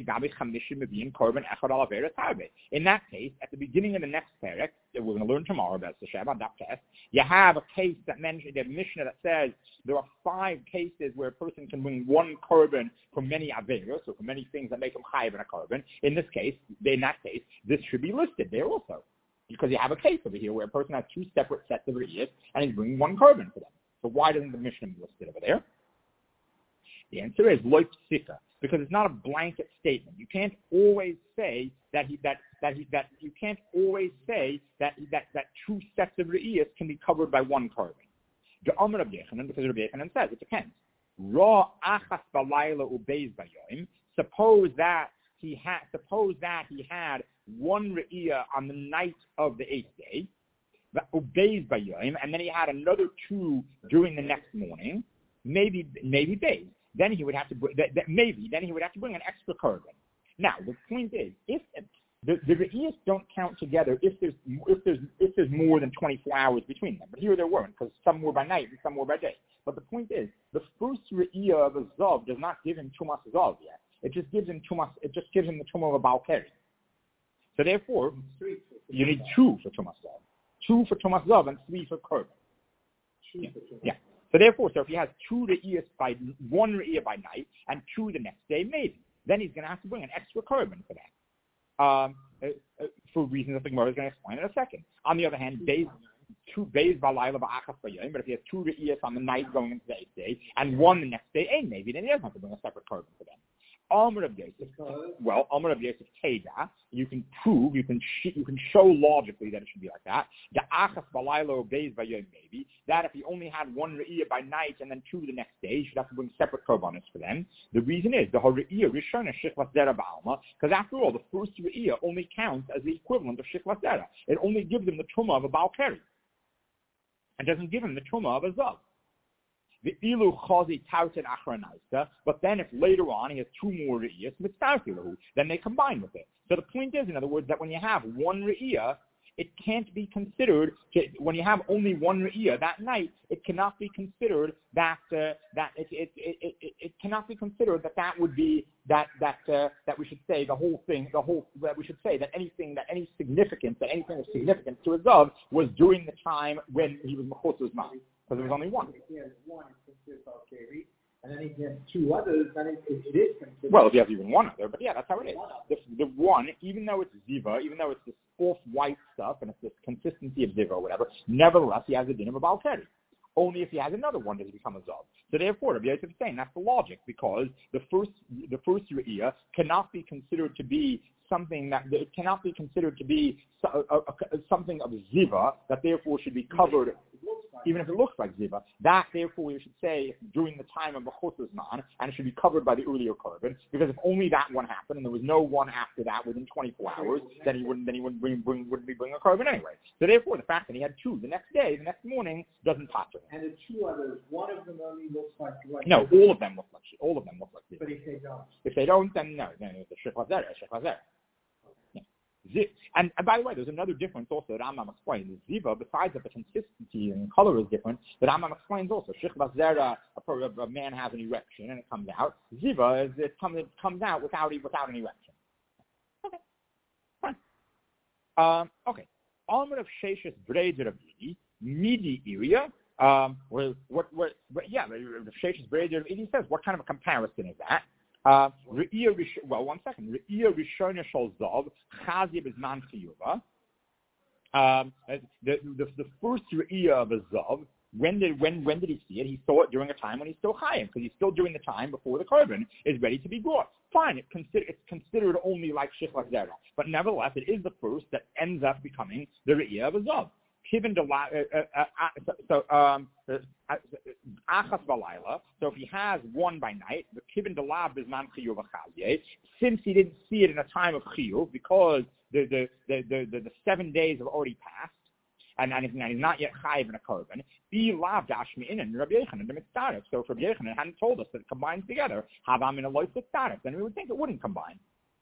that case, at the beginning of the next parak, that we're going to learn tomorrow about the Shabbat test, you have a case that mentioned the Mishnah that says there are 5 cases where a person can bring 1 korban for many averos, so for many things that make him chayiv in a korban. In that case, this should be listed there also, because you have a case over here where a person has 2 separate sets of re'iyos and he's bringing 1 korban for them. So why doesn't the Mishnah be listed over there? The answer is loy psika, because it's not a blanket statement. You can't always say that 2 sets of re'iyos can be covered by 1 korban. The Amar Rabbi Yechanan, because Rabbi Yechanan says it depends. Ra achas balayla ubeis bayoim. Suppose that he had 1 re'iyah on the night of the 8th day, ubeis bayoim, and then he had another 2 during the next morning. Maybe beis. Then he would have to bring an extra korban. Now, the point is, if the re'iyos don't count together if there's more than 24 hours between them. But here there weren't, because some were by night and some were by day. But the point is, the first re'iyah of a zav does not give him tumas zav yet. It just gives him tumas. It just gives him the tumah of a bal keri. So therefore, you need 2 for tumas zav, 2 for tumas zav, and 3 for korban. Yeah. So therefore, if he has 2 re'iyos by 1 re'iyah by night and 2 the next day, maybe then he's going to have to bring an extra korban for that. For reasons that the Gemara is going to explain in a second. On the other hand, two days balayla ba'achas b'yom, but if he has 2 re'iyos on the night going into the 8th day and 1 the next day, maybe then he doesn't have to bring a separate korban for them. Amar of Yosef Teda, you can prove, you can show logically that it should be like that. The achas balayla days b'yom, maybe that if he only had 1 re'iyah by night and then 2 the next day, he should have to bring separate korbanos for them. The reason is the re'iyah rishona shiklas dera ba'alma, because after all, the first re'iyah only counts as the equivalent of shiklas dera. It only gives him the tumah of a bal keri, and doesn't give him the tumah of a zav. The ilu chazi tautin achranaisa, but then if later on he has 2 more re'iyas, mitzarfilahu, then they combine with it. So the point is, in other words, that when you have 1 re'iyah, it can't be considered, when you have only 1 re'iyah that night, it cannot be considered that it cannot be considered that would be that we should say that we should say that anything of significance to a zav was during the time when he was mechutz zman. Because there was only 1. If he has 1, it's considered bal keri, and then he has 2 others, then it is considered. Well, if he has even 1 other, but yeah, that's how it is. The 1, even though it's ziva, even though it's this off-white stuff and it's this consistency of ziva or whatever, nevertheless he has the din of a bal keri. Only if he has another one does he become a zav. So therefore, Rabbi Yosef is saying that's the logic, because the first re'iyah cannot be considered to be something that it cannot be considered to be something of ziva that therefore should be covered, even if it looks like ziva. That therefore we should say during the time of Bechutz Zman, and it should be covered by the earlier korban, because if only that one happened and there was no one after that within 24 hours, then he wouldn't bring a korban anyway. So therefore, the fact that he had 2 the next morning doesn't pater him. And the 2 others, one of them only looks like what? No, all of them look like ziva. But if they don't? If they don't, then no, then it's a shiklas zera. And by the way, there's another difference also that Rambam explains. Ziva, besides that the consistency and color is different, that Rambam explains also. Shiklas zera, a man has an erection and it comes out. Ziva is it comes out without an erection. Okay, fine. Okay. Almar of Sheshes Breder of Midi area. The Sheshes Breder of Idi says, what kind of a comparison is that? One second. Re'iyah Rishona Shal Zav Chazia Bizman Chiyuva. The first re'iyah of a zav, when did he see it? He saw it during a time when he's still chayim, because he's still during the time before the korban is ready to be brought. Fine, it's considered only like shiklas zera, but nevertheless, it is the first that ends up becoming the re'iyah of a zav. Achas balayla. So if he has 1 by night, the kibin delav bizman chiyuv achazye. Since he didn't see it in a time of chiyuv, because the 7 days have already passed, and he's not yet chayiv in a korban. Be lav dashmi in and Rabbi Yochanan the mitzaref. So if Rabbi Yochanan hadn't told us that it combines together, havam in a lois mitzaref, then we would think it wouldn't combine.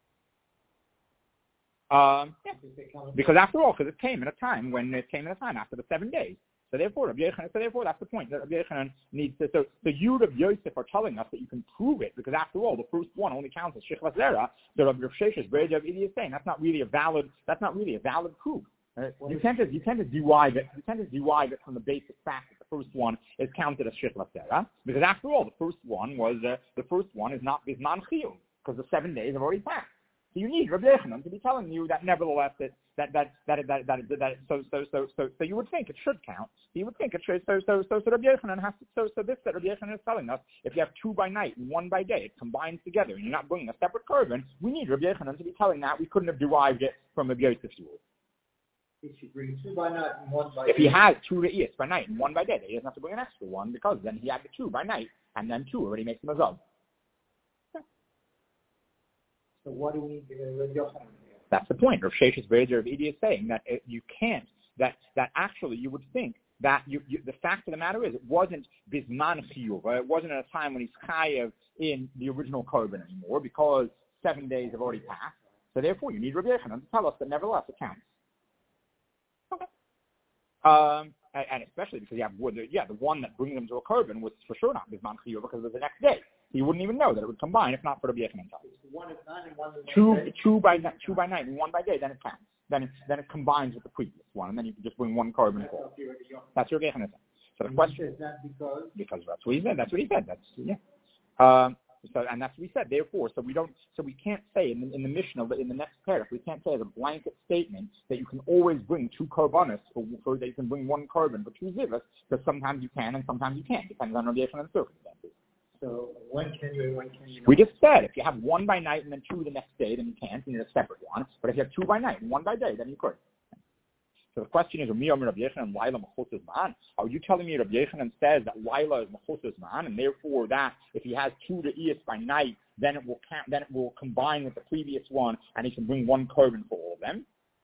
Because after all, it came in a time after the 7 days. So therefore, that's the point. That Rabbi Yochanan needs to. So you, Rabbi Yosef, are telling us that you can prove it, because after all, the first one only counts as shiklas zera. So Rabbi Sheshes Breder of Idi is saying that's not really a valid proof. You can't just derive it from the basic fact that the first one is counted as shiklas zera, because after all, the first one is not bizman chiyuv, because the 7 days have already passed. So you need Rabbi Yochanan to be telling you that nevertheless so you would think it should count. You would think it should. So Rabbi Yochanan has to. So this that Rabbi Yochanan is telling us, if you have 2 by night and 1 by day, it combines together, and you're not bringing a separate korban. We need Rabbi Yochanan to be telling that. We couldn't have derived it from Rabbi Yosef's rule. He should bring 2 by night and 1 by day. If he has 2 re'iyos by night and 1 by day, he doesn't have to bring an extra one, because then he had the 2 by night and then 2 already makes him a zav. So what do we need Rabbi Yochanan? That's the point. Rav Sheshes Breder of Idi is saying that you can't. That actually you would think that the fact of the matter is it wasn't bisman chiyuv. It wasn't at a time when he's chayav in the original korban anymore, because 7 days have already passed. So therefore, you need Rabbi Yochanan to tell us that nevertheless it counts. Okay. And especially because you have the one that brings them to a korban was for sure not Bisman Chiyuv because it was the next day. So you wouldn't even know that it would combine if not for Rabbi Yochanan. One at night and one at two by night and one by day, then it counts. Then it combines with the previous one, and then you can just bring one korban forward. That's Rabbi Yochanan. So the question is that because that's what he said. That's what he said. So and that's what we said. Therefore, so we can't say in the Mishnah in the next paragraph, we can't say as a blanket statement that you can always bring two korbanos for that you can bring one korban for two zivas, because sometimes you can and sometimes you can't, depending on Rabbi Yochanan and circumstances. So when can you and when can you not? We just said if you have one by night and then two the next day, then you can't. You need a separate one. But if you have two by night and one by day, then you could. So the question is, are you telling me Rabbi Yochanan says that Laila is Mechusas Man, and therefore that if he has two Re'iyos by night, then it will count, then it will combine with the previous one, and he can bring one korban for all of them?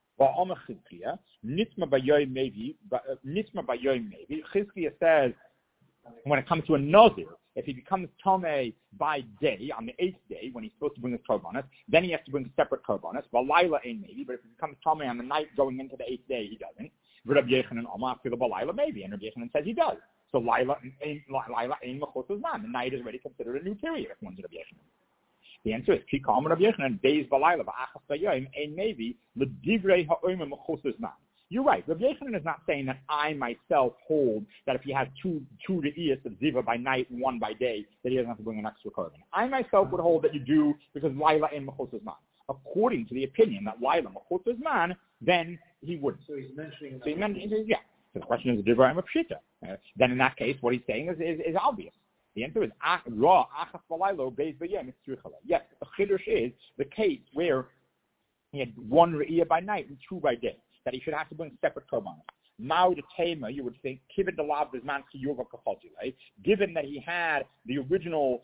Nitma Bayoim maybe. Chizkiah says when it comes to a Nazir, if he becomes Tomei by day, on the 8th day, when he's supposed to bring his korbanos, then he has to bring separate korbanos. Well, Laila ain't maybe, but if he becomes Tomei on the night going into the 8th day, he doesn't. Rabbi Yochanan Omar Filaba Laila maybe, and Rabbi Yochanan says he does. So Laila ain't Mechusas Man. The night is already considered a new period if one's Rabbi Yochanan. The answer is Kikam Rabbi Yochanan days Balayla V'achas Bayoim ain't maybe L'divrei Ha'omer Mechusas Man. You're right. Rabbi Yochanan is not saying that I myself hold that if he has two re'iyos of ziva by night and one by day, that he doesn't have to bring an extra korban. I myself would hold that you do because Laila in Mechusas Man. According to the opinion that Laila Mechusas Man, then he wouldn't. So he's mentioning. So the question is Divrei Pshita. Then in that case, what he's saying is obvious. The answer is Ra Achas Balaylo Beis V'Yem Tzricha. Yes, the chiddush is the case where he had one re'iyah by night and two by day, that he should have to bring separate korbanos. Now the Tema, you would think, given that he had the original,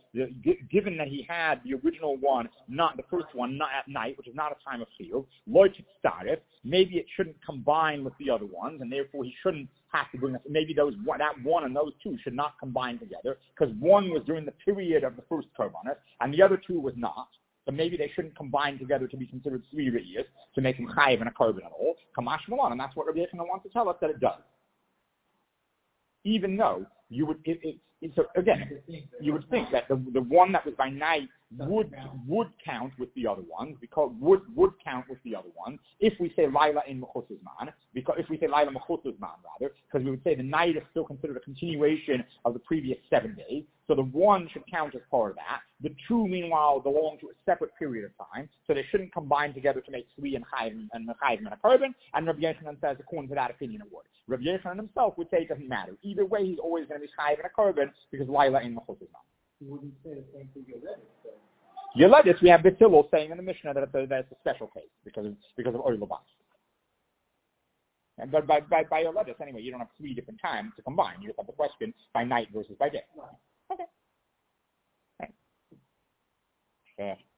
one, not the first one, not at night, which is not a time of chiyuv, maybe it shouldn't combine with the other ones, and therefore he shouldn't have to bring. Maybe that one and those two should not combine together, because one was during the period of the first korbanos, and the other two was not. So maybe they shouldn't combine together to be considered three re'iyos to make him chayiv and a korban at all. Kamash Malon, and that's what Rabbi Yochanan wants to tell us that it does. Even though you would, you would think that the one that was by night would count with the other ones, because would count with the other ones if we say Laila in Mechusas Man, because if we say Laila Mechusas Man rather, because we would say the night is still considered a continuation of the previous 7 days. So the one should count as part of that. The two, meanwhile, belong to a separate period of time, so they shouldn't combine together to make three and Chayim and a korban. And Rabbi Yochanan says, according to that opinion, it would. Rabbi Yochanan himself would say it doesn't matter. Either way, he's always going to be Chayim and a korban because Laila in Mechusas Man. He wouldn't say the same thing Yoledis. Yoledis, we have B'Tzilul saying in the Mishnah that it's a special case because of Oy Labas. But by Yoledis, anyway, you don't have three different times to combine. You just have the question by night versus by day. Right. Okay. Right.